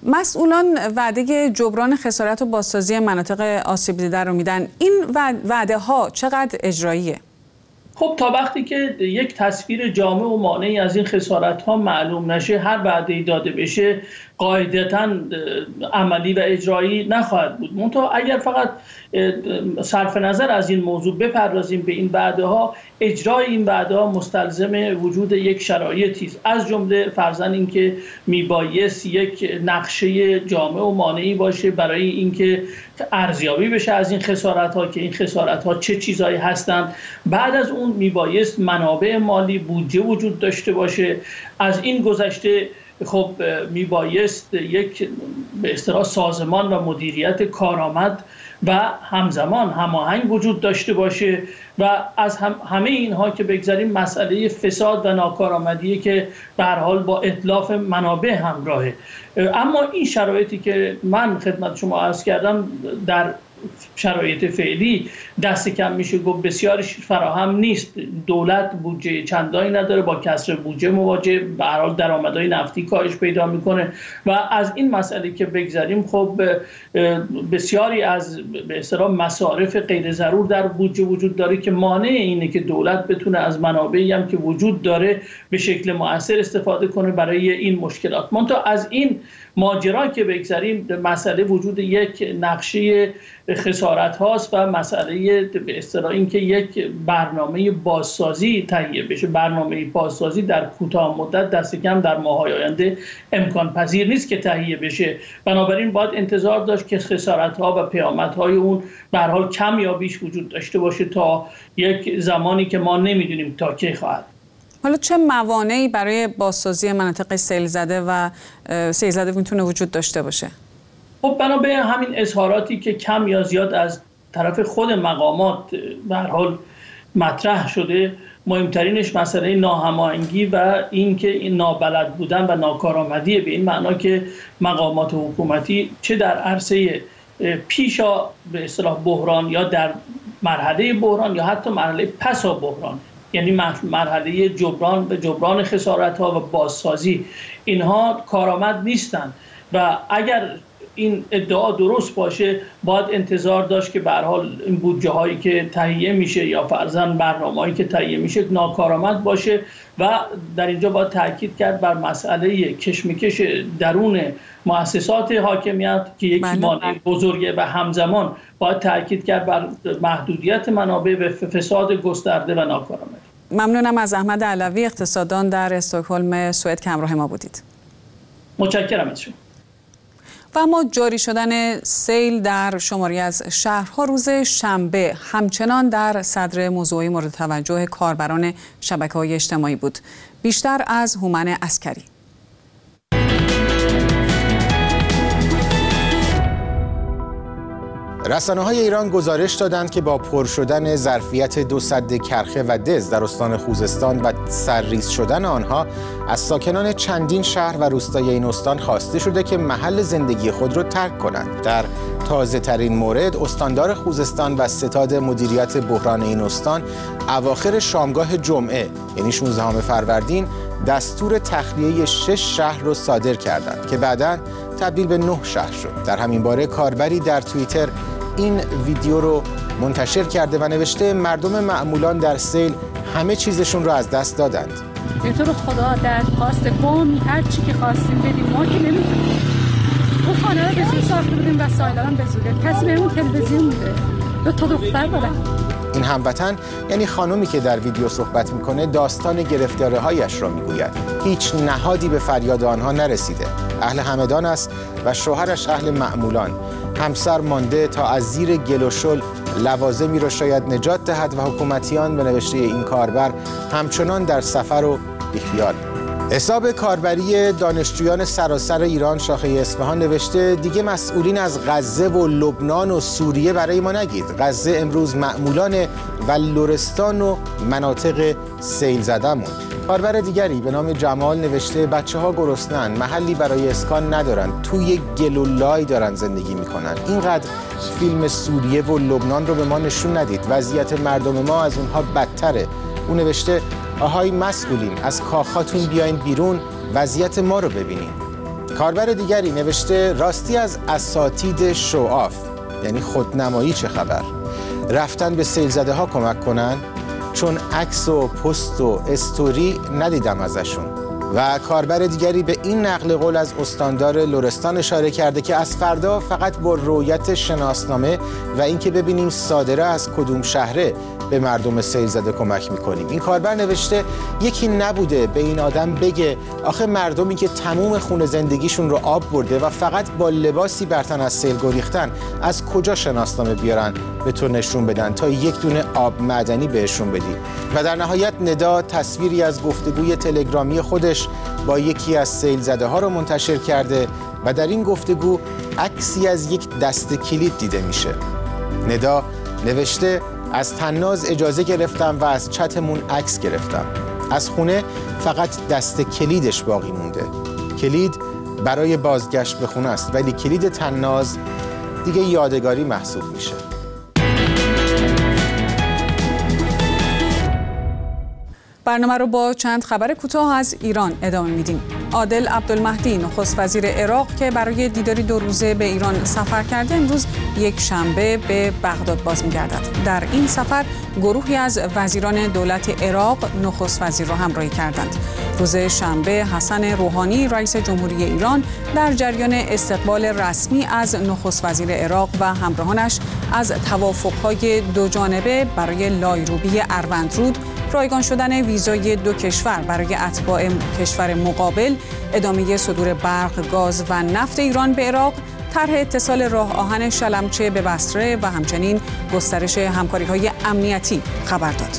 مسئولان وعده جبران خسارت و بازسازی مناطق آسیب دیده رو میدن. این وعده ها چقدر اجراییه؟ خب تا وقتی که یک تصویر جامع و مانعی از این خسارت ها معلوم نشه، هر وعده‌ای داده بشه قاعدتاً عملی و اجرایی نخواهد بود. منتها اگر فقط صرف نظر از این موضوع بپردازیم به این وعده ها، اجرای این وعده ها مستلزم وجود یک شرایطی است، از جمله فرضاً اینکه میبایست یک نقشه جامع و مانعی باشه برای اینکه ارزیابی بشه از این خسارت ها که این خسارت ها چه چیزایی هستند. بعد از اون میبایست منابع مالی، بودجه وجود داشته باشه. از این گذشته خب میبایست یک به اصطلاح سازمان و مدیریت کارآمد و همزمان هماهنگ وجود داشته باشه و از همه اینها که بگذاریم مسئله فساد و ناکارآمدی که به هر حال با اتلاف منابع همراهه. اما این شرایطی که من خدمت شما عرض کردم در شرایط فعلی دست کم میشه گفت بسیارش فراهم نیست. دولت بودجه چندانی نداره، با کسر بودجه مواجه، به هر حال درآمدهای نفتی کاهش پیدا میکنه و از این مسئله که بگذاریم خب بسیاری از به اصطلاح مصارف غیر ضرور در بودجه وجود داره که مانع اینه که دولت بتونه از منابعی هم که وجود داره به شکل مؤثر استفاده کنه برای این مشکلات. منتها از این ماجرا که بگذاریم مسئله وجود یک نقشه خسارت هاست و مسئله به اصطلاح این که یک برنامه بازسازی تهیه بشه. برنامه بازسازی در کوتاه مدت دست کم در ماه‌های آینده امکان پذیر نیست که تهیه بشه. بنابراین باید انتظار داشت که خسارت ها و پیامد های اون به هر حال کم یا بیش وجود داشته باشه تا یک زمانی که ما نمیدونیم تا کی خواهد. حالا چه موانعی برای بازسازی مناطق سیل زده میتونه وجود داشته باشه؟ خب بنا به همین اظهاراتی که کم یا زیاد از طرف خود مقامات به هر حال مطرح شده، مهمترینش مسئله ناهماهنگی و این که این نابلد بودن و ناکارآمدی، به این معنا که مقامات حکومتی چه در عرصه پیشا به اصطلاح بحران یا در مرحله بحران یا حتی مرحله پسا بحران، یعنی مرحله جبران خسارت ها و بازسازی، اینها کارآمد نیستند و اگر این ادعا درست باشه باید انتظار داشت که به هر حال این بودجه هایی که تهیه میشه یا فرضاً برنامه‌هایی که تهیه میشه ناکارآمد باشه و در اینجا باید تاکید کرد بر مسئله کشمکش درون مؤسسات حاکمیت که یک مانع بزرگه و همزمان باید تاکید کرد بر محدودیت منابع و فساد گسترده و ناکارآمدی. ممنونم از احمد علوی، اقتصاددان در استکهلم سوئد که همراه ما بودید. متشکرم از شما. و اما جاری شدن سیل در شماری از شهرها روز شنبه همچنان در صدر موضوعی مورد توجه کاربران شبکه‌های اجتماعی بود. بیشتر از هومن عسکری. رسانه‌های ایران گزارش دادند که با پر شدن ظرفیت 2 سد کرخه و دز در استان خوزستان و سرریز شدن آنها از ساکنان چندین شهر و روستای این استان خواسته شده که محل زندگی خود را ترک کنند. در تازه‌ترین مورد استاندار خوزستان و ستاد مدیریت بحران این استان اواخر شامگاه جمعه یعنی 16 فروردین دستور تخلیه 6 شهر را صادر کردند که بعداً تبدیل به 9 شهر شد. در همین باره کاربری در توییتر این ویدیو رو منتشر کرده و نوشته مردم معمولان در سیل همه چیزشون رو از دست دادند. به طور خدا درخواست قومی هر چی که خواستیم بدیم، ما که نمیتونیم. اون خانه رو بزرگ ساخته بودیم و سایلان بزرگه. کسی بهمون تلویزیون میده. دو تا دختر داره. این هموطن یعنی خانومی که در ویدیو صحبت میکنه داستان گرفتاره هایش را میگوید. هیچ نهادی به فریاد آنها نرسیده. اهل همدان است و شوهرش اهل معمولان. همسر مانده تا از زیر گل و شل لوازمی را شاید نجات دهد و حکومتیان به نوشته این کاربر همچنان در سفر و بیخیال. حساب کاربری دانشجویان سراسر ایران شاخه اصفهان نوشته دیگه مسئولین از غزه و لبنان و سوریه برای ما نگید. غزه امروز معمولان و لرستان و مناطق سیل زدمون. کاربر دیگری به نام جمال نوشته بچه‌ها گرسنه‌اند، محلی برای اسکان ندارن، توی گل و لای دارن زندگی میکنن. اینقدر فیلم سوریه و لبنان رو به ما نشون ندید. وضعیت مردم ما از اونها بدتره. اون نوشته آهای مسئولین از کاخاتون بیاین بیرون، وضعیت ما رو ببینین. کاربر دیگری نوشته راستی از اساتید شوآف، یعنی خودنمایی، چه خبر؟ رفتن به سیل زده ها کمک کنن؟ چون عکس و پست و استوری ندیدم ازشون. و کاربر دیگری به این نقل قول از استاندار لرستان اشاره کرده که از فردا فقط با رویت شناسنامه و اینکه ببینیم صادره از کدوم شهره به مردم سیل زده کمک میکنیم. این کاربر نوشته یکی نبوده به این آدم بگه آخه مردمی که تموم خون زندگیشون رو آب برده و فقط با لباسی برتن از سیل گریختن از کجا شناسنامه بیارن به تو نشون بدن تا یک دونه آب معدنی بهشون بدی. و در نهایت ندا تصویری از گفتگوی تلگرامی خودش با یکی از سیل زده ها رو منتشر کرده و در این گفتگو عکسی از یک دست کلید دیده میشه. ندا نوشته از طناز اجازه گرفتم و از چتمون عکس گرفتم. از خونه فقط دست کلیدش باقی مونده. کلید برای بازگشت به خونه است ولی کلید طناز دیگه یادگاری محسوب میشه. برنامه رو با چند خبر کوتاه از ایران ادامه میدیم. عادل عبدالمهدی نخست وزیر عراق که برای دیداری 2 روزه به ایران سفر کرده امروز یک شنبه به بغداد باز می‌گردد. در این سفر گروهی از وزیران دولت عراق نخست وزیر را همراهی کردند. روز شنبه حسن روحانی رئیس جمهوری ایران در جریان استقبال رسمی از نخست وزیر عراق و همراهانش از توافق‌های 2 جانبه برای لایروبی اروندرود، رایگان شدن ویزای 2 کشور برای اتباع کشور مقابل، ادامه صدور برق، گاز و نفت ایران به عراق، طرح اتصال راه آهن شلمچه به بصره و همچنین گسترش همکاری‌های امنیتی خبر داد.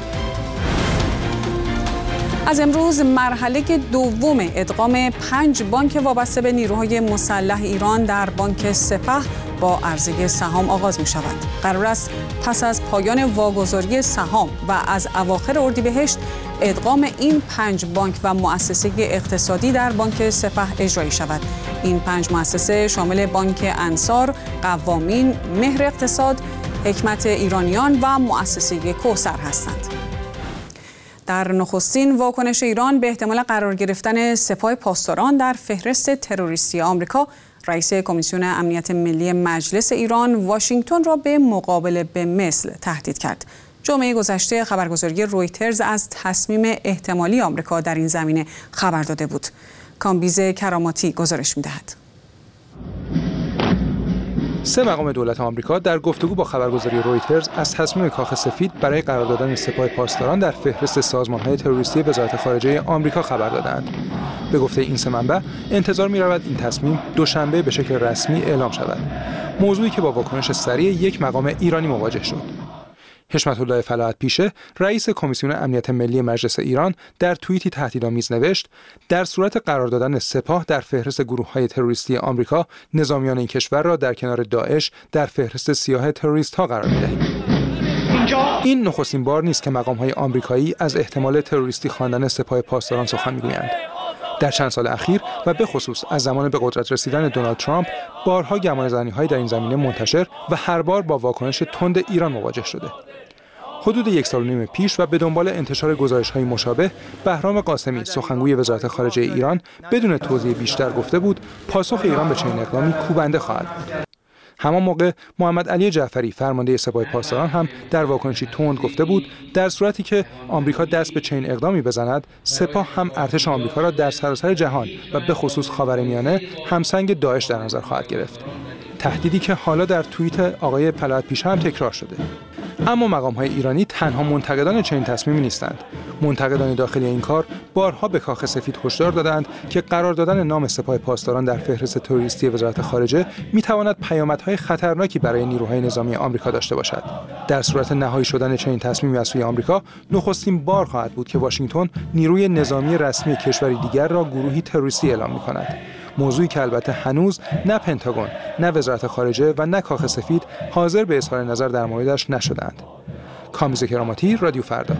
از امروز مرحله دوم ادغام 5 بانک وابسته به نیروهای مسلح ایران در بانک سپه با عرضه سهام آغاز می شود. قرار است پس از پایان واگذاری سهام و از اواخر اردیبهشت ادغام این 5 بانک و مؤسسه اقتصادی در بانک سپه اجرایی شود. این 5 مؤسسه شامل بانک انصار، قوامین، مهر اقتصاد، حکمت ایرانیان و مؤسسه کوثر هستند. در نخستین واکنش ایران به احتمال قرار گرفتن سپاه پاسداران در فهرست تروریستی آمریکا، رئیس کمیسیون امنیت ملی مجلس ایران واشنگتن را به مقابله به مثل تهدید کرد. جمعه گذشته خبرگزاری رویترز از تصمیم احتمالی آمریکا در این زمینه خبر داده بود. کامبیز کراماتی گزارش می‌دهد. 3 مقام دولت آمریکا در گفتگو با خبرگزاری رویترز از تصمیم کاخ سفید برای قرار دادن سپاه پاسداران در فهرست سازمان‌های تروریستی وزارت خارجه آمریکا خبر دادند. به گفته این 3 منبع، انتظار می‌رود این تصمیم دوشنبه به شکل رسمی اعلام شود. موضوعی که با واکنش سریع یک مقام ایرانی مواجه شد. حشمت الله فلاحت پیشه، رئیس کمیسیون امنیت ملی مجلس ایران، در توییتی تهدیدآمیز نوشت: در صورت قرار دادن سپاه در فهرست گروه‌های تروریستی آمریکا، نظامیان این کشور را در کنار داعش در فهرست سیاه تروریست‌ها قرار می‌دهیم. این نخستین بار نیست که مقام‌های آمریکایی از احتمال تروریستی خواندن سپاه پاسداران سخن می‌گویند. در چند سال اخیر و به خصوص از زمان به قدرت رسیدن دونالد ترامپ، بارها گمانه‌زنی‌های در این زمینه منتشر و هر بار با واکنش تند ایران مواجه شده. حدود 1.5 سال پیش و به دنبال انتشار گزارش‌های مشابه، بهرام قاسمی، سخنگوی وزارت خارجه ایران، بدون توضیح بیشتر گفته بود پاسخ ایران به چنین اقدامی کوبنده خواهد بود. همان موقع محمد علی جعفری، فرمانده سپاه پاسداران، هم در واکنشی تند گفته بود در صورتی که آمریکا دست به چنین اقدامی بزند، سپاه هم ارتش آمریکا را در سراسر جهان و به خصوص خاورمیانه همسنگ داعش در نظر خواهد گرفت. تهدیدی که حالا در توییت آقای فلاحت پیشه هم تکرار شده. اما مقام‌های ایرانی تنها منتقدان چنین تصمیمی نیستند. منتقدان داخلی این کار بارها به کاخ سفید هشدار دادند که قرار دادن نام سپاه پاسداران در فهرست تروریستی وزارت خارجه می‌تواند پیامدهای خطرناکی برای نیروهای نظامی آمریکا داشته باشد. در صورت نهایی شدن چنین تصمیمی از سوی آمریکا، نخستین بار خواهد بود که واشنگتن نیروی نظامی رسمی کشوری دیگر را گروهی تروریستی اعلام می‌کند. موضوعی که البته هنوز نه پنتاگون، نه وزارت خارجه و نه کاخ سفید حاضر به اظهار نظر در موردش نشدند. کامبیز کراماتی، رادیو فردا.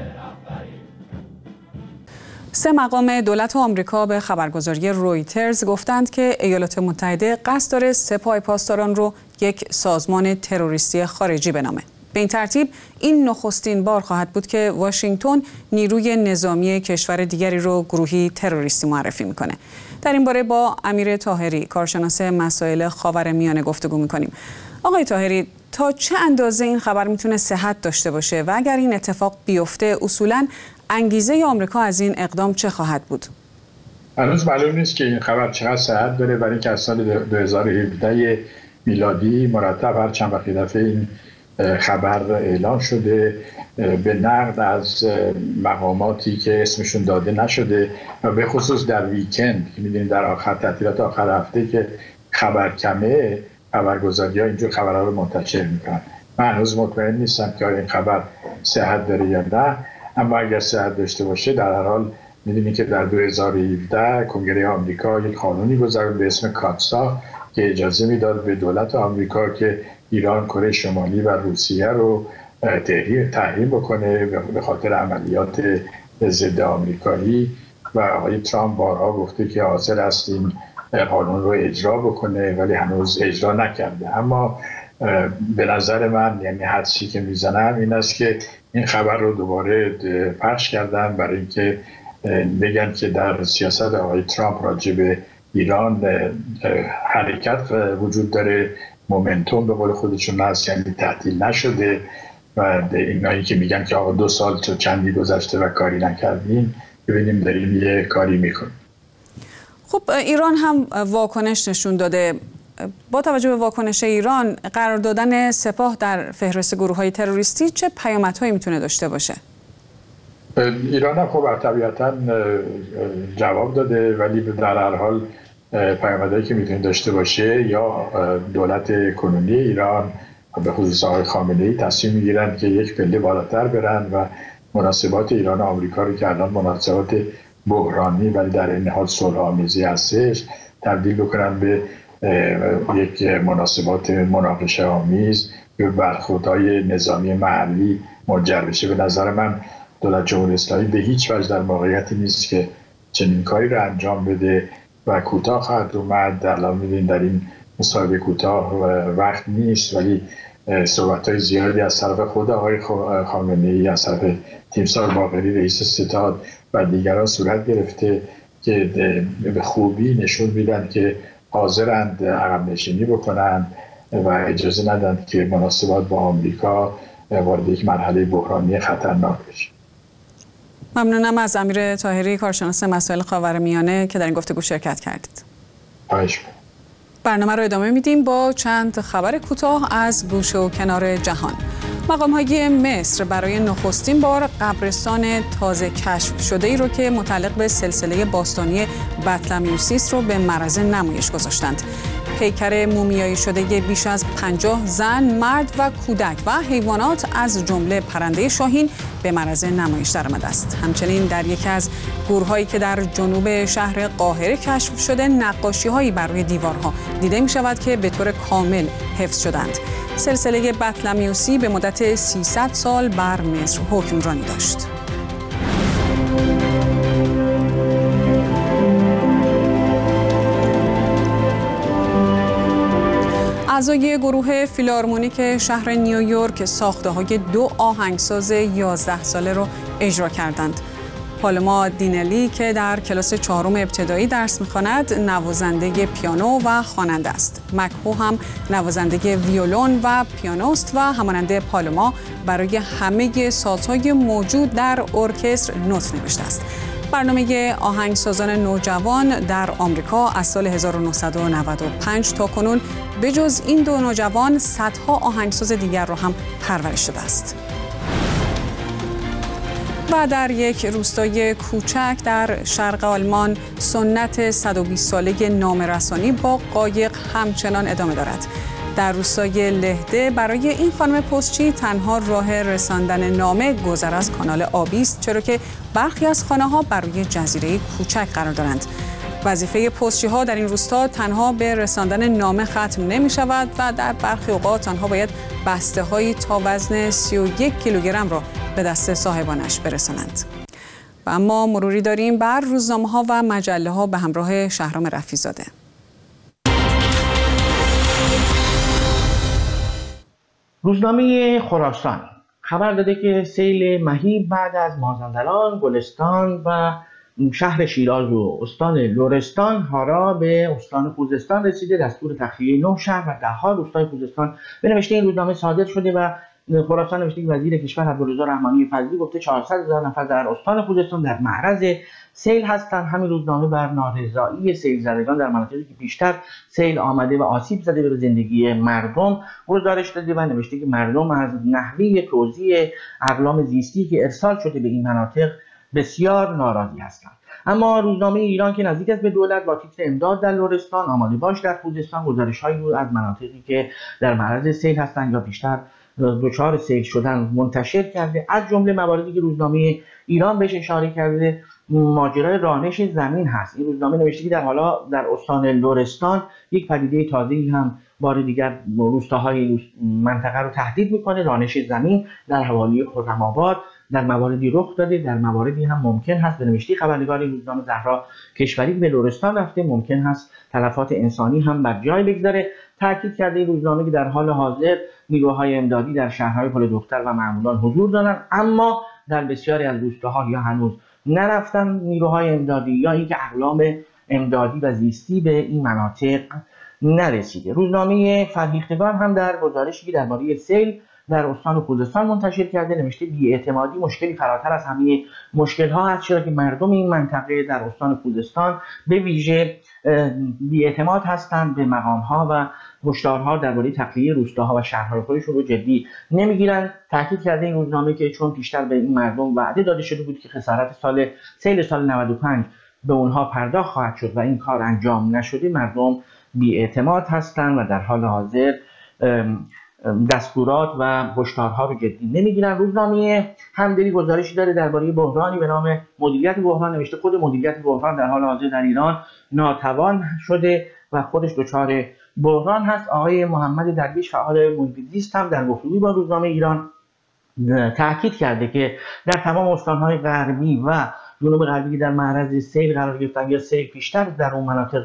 3 مقام دولت آمریکا به خبرگزاری رویترز گفتند که ایالات متحده قصد داره سپاه پاسداران رو یک سازمان تروریستی خارجی بنامه. به این ترتیب این نخستین بار خواهد بود که واشنگتن نیروی نظامی کشور دیگری رو گروهی تروریستی معرفی میکنه. در این باره با امیر طاهری کارشناس مسائل خاورمیانه گفتگو می‌کنیم. آقای طاهری، تا چه اندازه این خبر میتونه صحت داشته باشه و اگر این اتفاق بیفته اصولاً انگیزه آمریکا از این اقدام چه خواهد بود؟ هنوز معلوم نیست که این خبر چقدر صحت داره، برای اینکه از سال 2017 میلادی مرتب هر چند وقت دفعه این خبر اعلان شده به نقد از مقاماتی که اسمشون داده نشده و به خصوص در ویکند که می‌دونید در آخر تعطیلات آخر هفته که خبر کمه، خبرگزاری‌ها اینجور خبرها رو منتشر میکنن. من هنوز مطمئن نیستم که این خبر صحت داره یا نه، اما اگر صحت داشته باشه در هر حال می‌دونید که در 2017 کنگره آمریکا یک قانونی گذارد به اسم کاتسا که اجازه میداد به دولت آمریکا که ایران، کره شمالی و روسیه رو تحریم بکنه به خاطر عملیات ضد آمریکایی و آقای ترامپ بارها گفته که حاضر است این قانون رو اجرا بکنه ولی هنوز اجرا نکرده. اما به نظر من، یعنی حدسی که میزنم این است که این خبر رو دوباره پخش کردن برای اینکه بگن که در سیاست آقای ترامپ راجع به ایران حرکت وجود داره، مومنتوم به قول خودشون هست، یعنی تعطیل نشده و اینایی که میگن که آقا 2 سال چندی گذشته و کاری نکردیم، ببینیم داریم یه کاری میکنیم. خب ایران هم واکنش نشون داده. با توجه به واکنش ایران، قرار دادن سپاه در فهرست گروه‌های تروریستی چه پیامدهایی میتونه داشته باشه؟ ایران هم خب طبیعتاً جواب داده، ولی در هر حال پیامدهایی که میتونه داشته باشه، یا دولت کنونی ایران به خصوص آقای خامنه‌ای تصمیم میگیرن که یک پله بالاتر برن و مناسبات ایران و آمریکا رو که الان مناسبات بحرانی ولی در این حال صلح‌آمیزی هستش تبدیل بکنن به یک مناسبات مناقشه آمیز به برخوردهای نظامی محلی منجر بشه. به نظر من دولت جمهوری اسلامی به هیچ وجه در موقعیتی نیست که چنین کاری رو انجام بده و کوتاه خواهد اومد. الان می‌بینید در این مصاحبه کوتاه وقت نیست، ولی صحبت‌های زیادی از طرف خود آقای خامنه‌ای، از طرف تیمسار باقری رئیس ستاد و دیگران صورت گرفته که به خوبی نشون میدن که حاضرند عقب نشینی بکنن و اجازه ندن که مناسبات با آمریکا وارد یک مرحله بحرانی خطرناک بشه. ممنونم از امیر طاهری کارشناس مسائل خاورمیانه که در این گفتگو شرکت کردید. خواهش. برنامه رو ادامه میدیم با چند خبر کوتاه از گوشه و کنار جهان. مقام‌های مصر برای نخستین بار قبرستان تازه کشف شده ای رو که متعلق به سلسله باستانی بطلمیوس رو به معرض نمایش گذاشتند. پیکر مومیایی شده بیش از 50 زن، مرد و کودک و حیوانات از جمله پرنده شاهین به معرض نمایش درآمده است. همچنین در یکی از گورهایی که در جنوب شهر قاهره کشف شده، نقاشی‌هایی بر روی دیوارها دیده می‌شود که به طور کامل حفظ شدند. سلسله بطلمیوسی به مدت 300 سال بر مصر حکمرانی داشت. اعضای گروه فیلارمونیک شهر نیویورک ساخته‌های 2 آهنگساز 11 ساله را اجرا کردند. پالما دینلی که در کلاس 4 ابتدایی درس می‌خواند، نوازنده پیانو و خواننده است. مکهو هم نوازنده ویولون و پیانوست و همانند پالما برای همه سازهای موجود در ارکستر نوت نوشته است. برنامه آهنگسازان نوجوان در آمریکا از سال 1995 تا کنون به جز این 2 نوجوان صدها آهنگساز دیگر را هم پرورش داده است. و در یک روستای کوچک در شرق آلمان سنت 120 ساله نامه‌رسانی با قایق همچنان ادامه دارد. در روستای لهده برای این خانم پستچی تنها راه رساندن نامه گذر از کانال آبی است، چرا که برخی از خانه‌ها بر روی جزیره کوچک قرار دارند. وظیفه پستچی‌ها در این روستا تنها به رساندن نامه ختم نمی‌شود و در برخی اوقات آنها باید بسته‌هایی تا وزن 31 کیلوگرم را به دست صاحبانش برسانند. و اما مروری داریم بر روزنامه‌ها و مجله‌ها به همراه شهرام رفیع‌زاده. روزنامه خراسان خبر داده که سیل مهیب بعد از مازندران، گلستان و شهر شیراز و استان لرستان هارا به استان خوزستان رسیده. دستور تخلیه 9 شهر و 10 روستای خوزستان به نوشته این روزنامه صادر شده و خراسان نوشته که وزیر کشور عبدالرضا رحمانی فضلی گفته 400,000 نفر در استان خوزستان در معرض سیل هستند. همین روزنامه بر نارضایی سیل زدگان در مناطقی که بیشتر سیل آمده و آسیب زده به زندگی مردم گزارش داده و نوشته که مردم از نحوه توزیع اقلام زیستی که ارسال شده به این مناطق بسیار ناراضی هستند. اما روزنامه ایران که نزدیک است به دولت با تیتر امداد در لرستان آماده باش در خوزستان گزارش‌هایی رو از مناطقی که در معرض سیل هستند یا بیشتر دچار سیل شدن منتشر کرده. از جمله مواردی که روزنامه ایران بهش اشاره کرده ماجرای رانش زمین هست. این روزنامه نوشته که حالا در استان لرستان یک پدیده تازه‌ای هم بار دیگر روستاهای منطقه رو تهدید میکنه. رانش زمین در حوالی خرم‌آباد در مواردی رخ داده، در مواردی هم ممکن هست به نوشته خبرنگار روزنامه زهرا کشوری به لرستان رفته، ممکن هست تلفات انسانی هم بر جای بگذاره. تاکید کرده روزنامه که در حال حاضر نیروهای امدادی در شهرهای پل دختر و معمولان حضور دارند، اما در بسیاری از روستاها یا هنوز نرفتن نیروهای امدادی یا اینکه اقلام امدادی و زیستی به این مناطق نرسیده. روزنامه فرهیختگان هم در گزارشی درباره سیل در استان خوزستان منتشر کرده نوشته بی‌اعتمادی مشکلی فراتر از همه مشکل‌ها است، چرا که مردم این منطقه در استان خوزستان به ویژه بی‌اعتماد هستند به مقام‌ها و هشدارها درباره تخلیه روستاها و شهرهای خودشون رو جدی نمیگیرند. تاکید کرده این روزنامه که چون پیشتر به این مردم وعده داده شده بود که خسارت سیل سال 95 به اونها پرداخت خواهد شد و این کار انجام نشده، مردم بی‌اعتماد هستند و در حال حاضر دستورات و هشدارها رو جدی نمیگیرن. روزنامه همدلی گزارشی داره درباره بحرانی به نام مدیریت بحران نوشته خود مدیریت بحران در حال حاضر در ایران ناتوان شده و خودش دچار بحران هست. آقای محمد درویش فعال محیط زیست هم در گفتگویی با روزنامه ایران تاکید کرده که در تمام استان‌های غربی و جنوب غربی که در معرض سیل قرار گرفتن یا سیل پیشتر در اون مناطق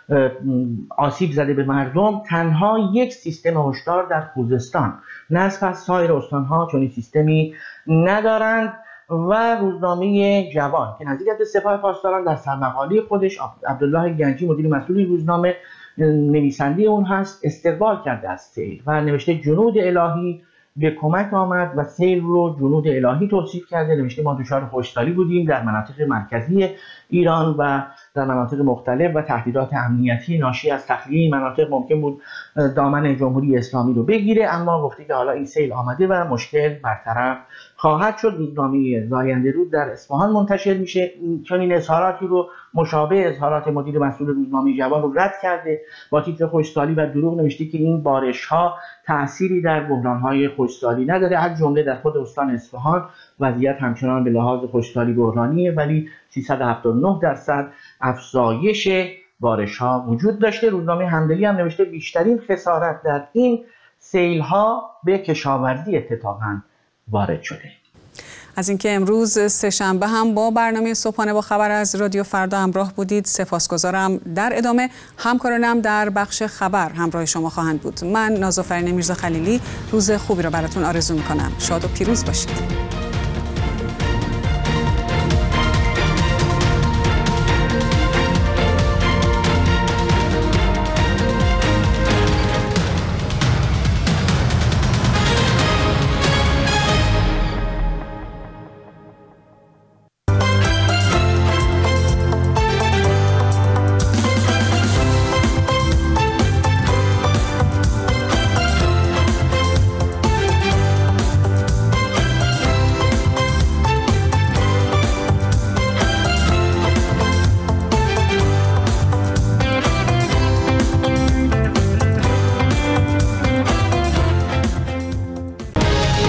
آسیب زده به مردم، تنها یک سیستم هشدار در خوزستان نصف از سایر استان‌ها چنین سیستمی ندارند. و روزنامه جوان که نزدیک به سپاه پاسداران در سرمقاله خودش عبدالله گنجی مدیر مسئول این روزنامه نویسنده اون هست استقبال کرده از سیل و نوشته جنود الهی به کمک آمد و سیل رو جنود الهی توصیف کرده. نوشته ما دچار خشکسالی بودیم در مناطق مرکزی ایران و در مناطق مختلف و تهدیدات امنیتی ناشی از تخلیه این مناطق ممکن بود دامن جمهوری اسلامی رو بگیره، اما گفته که حالا این سیل آمده و مشکل برطرف خواهد شد. روزنامه زاینده رود در اصفهان منتشر میشه چون این اظهاراتی رو مشابه اظهارات مدیر مسئول روزنامه جوان رو رد کرده با تیتر خشکسالی و دروغ نوشته که این بارش‌ها تأثیری در بحران‌های خشکسالی نداره. از جمله در خود استان اصفهان وضعیت همچنان به لحاظ خشکسالی بحرانیه ولی 379% افزایش بارش‌ها وجود داشته. روزنامه همدلی هم نوشته بیشترین خسارت در این سیل‌ها به کشاورزی اتفاقاً وارد شده. از اینکه امروز سه‌شنبه هم با برنامه صبحانه با خبر از رادیو فردا همراه بودید سپاسگزارم. در ادامه همکارانم در بخش خبر همراه شما خواهند بود. من نازافرین میرزا خلیلی روز خوبی را براتون آرزو می‌کنم. شاد و پیروز باشید.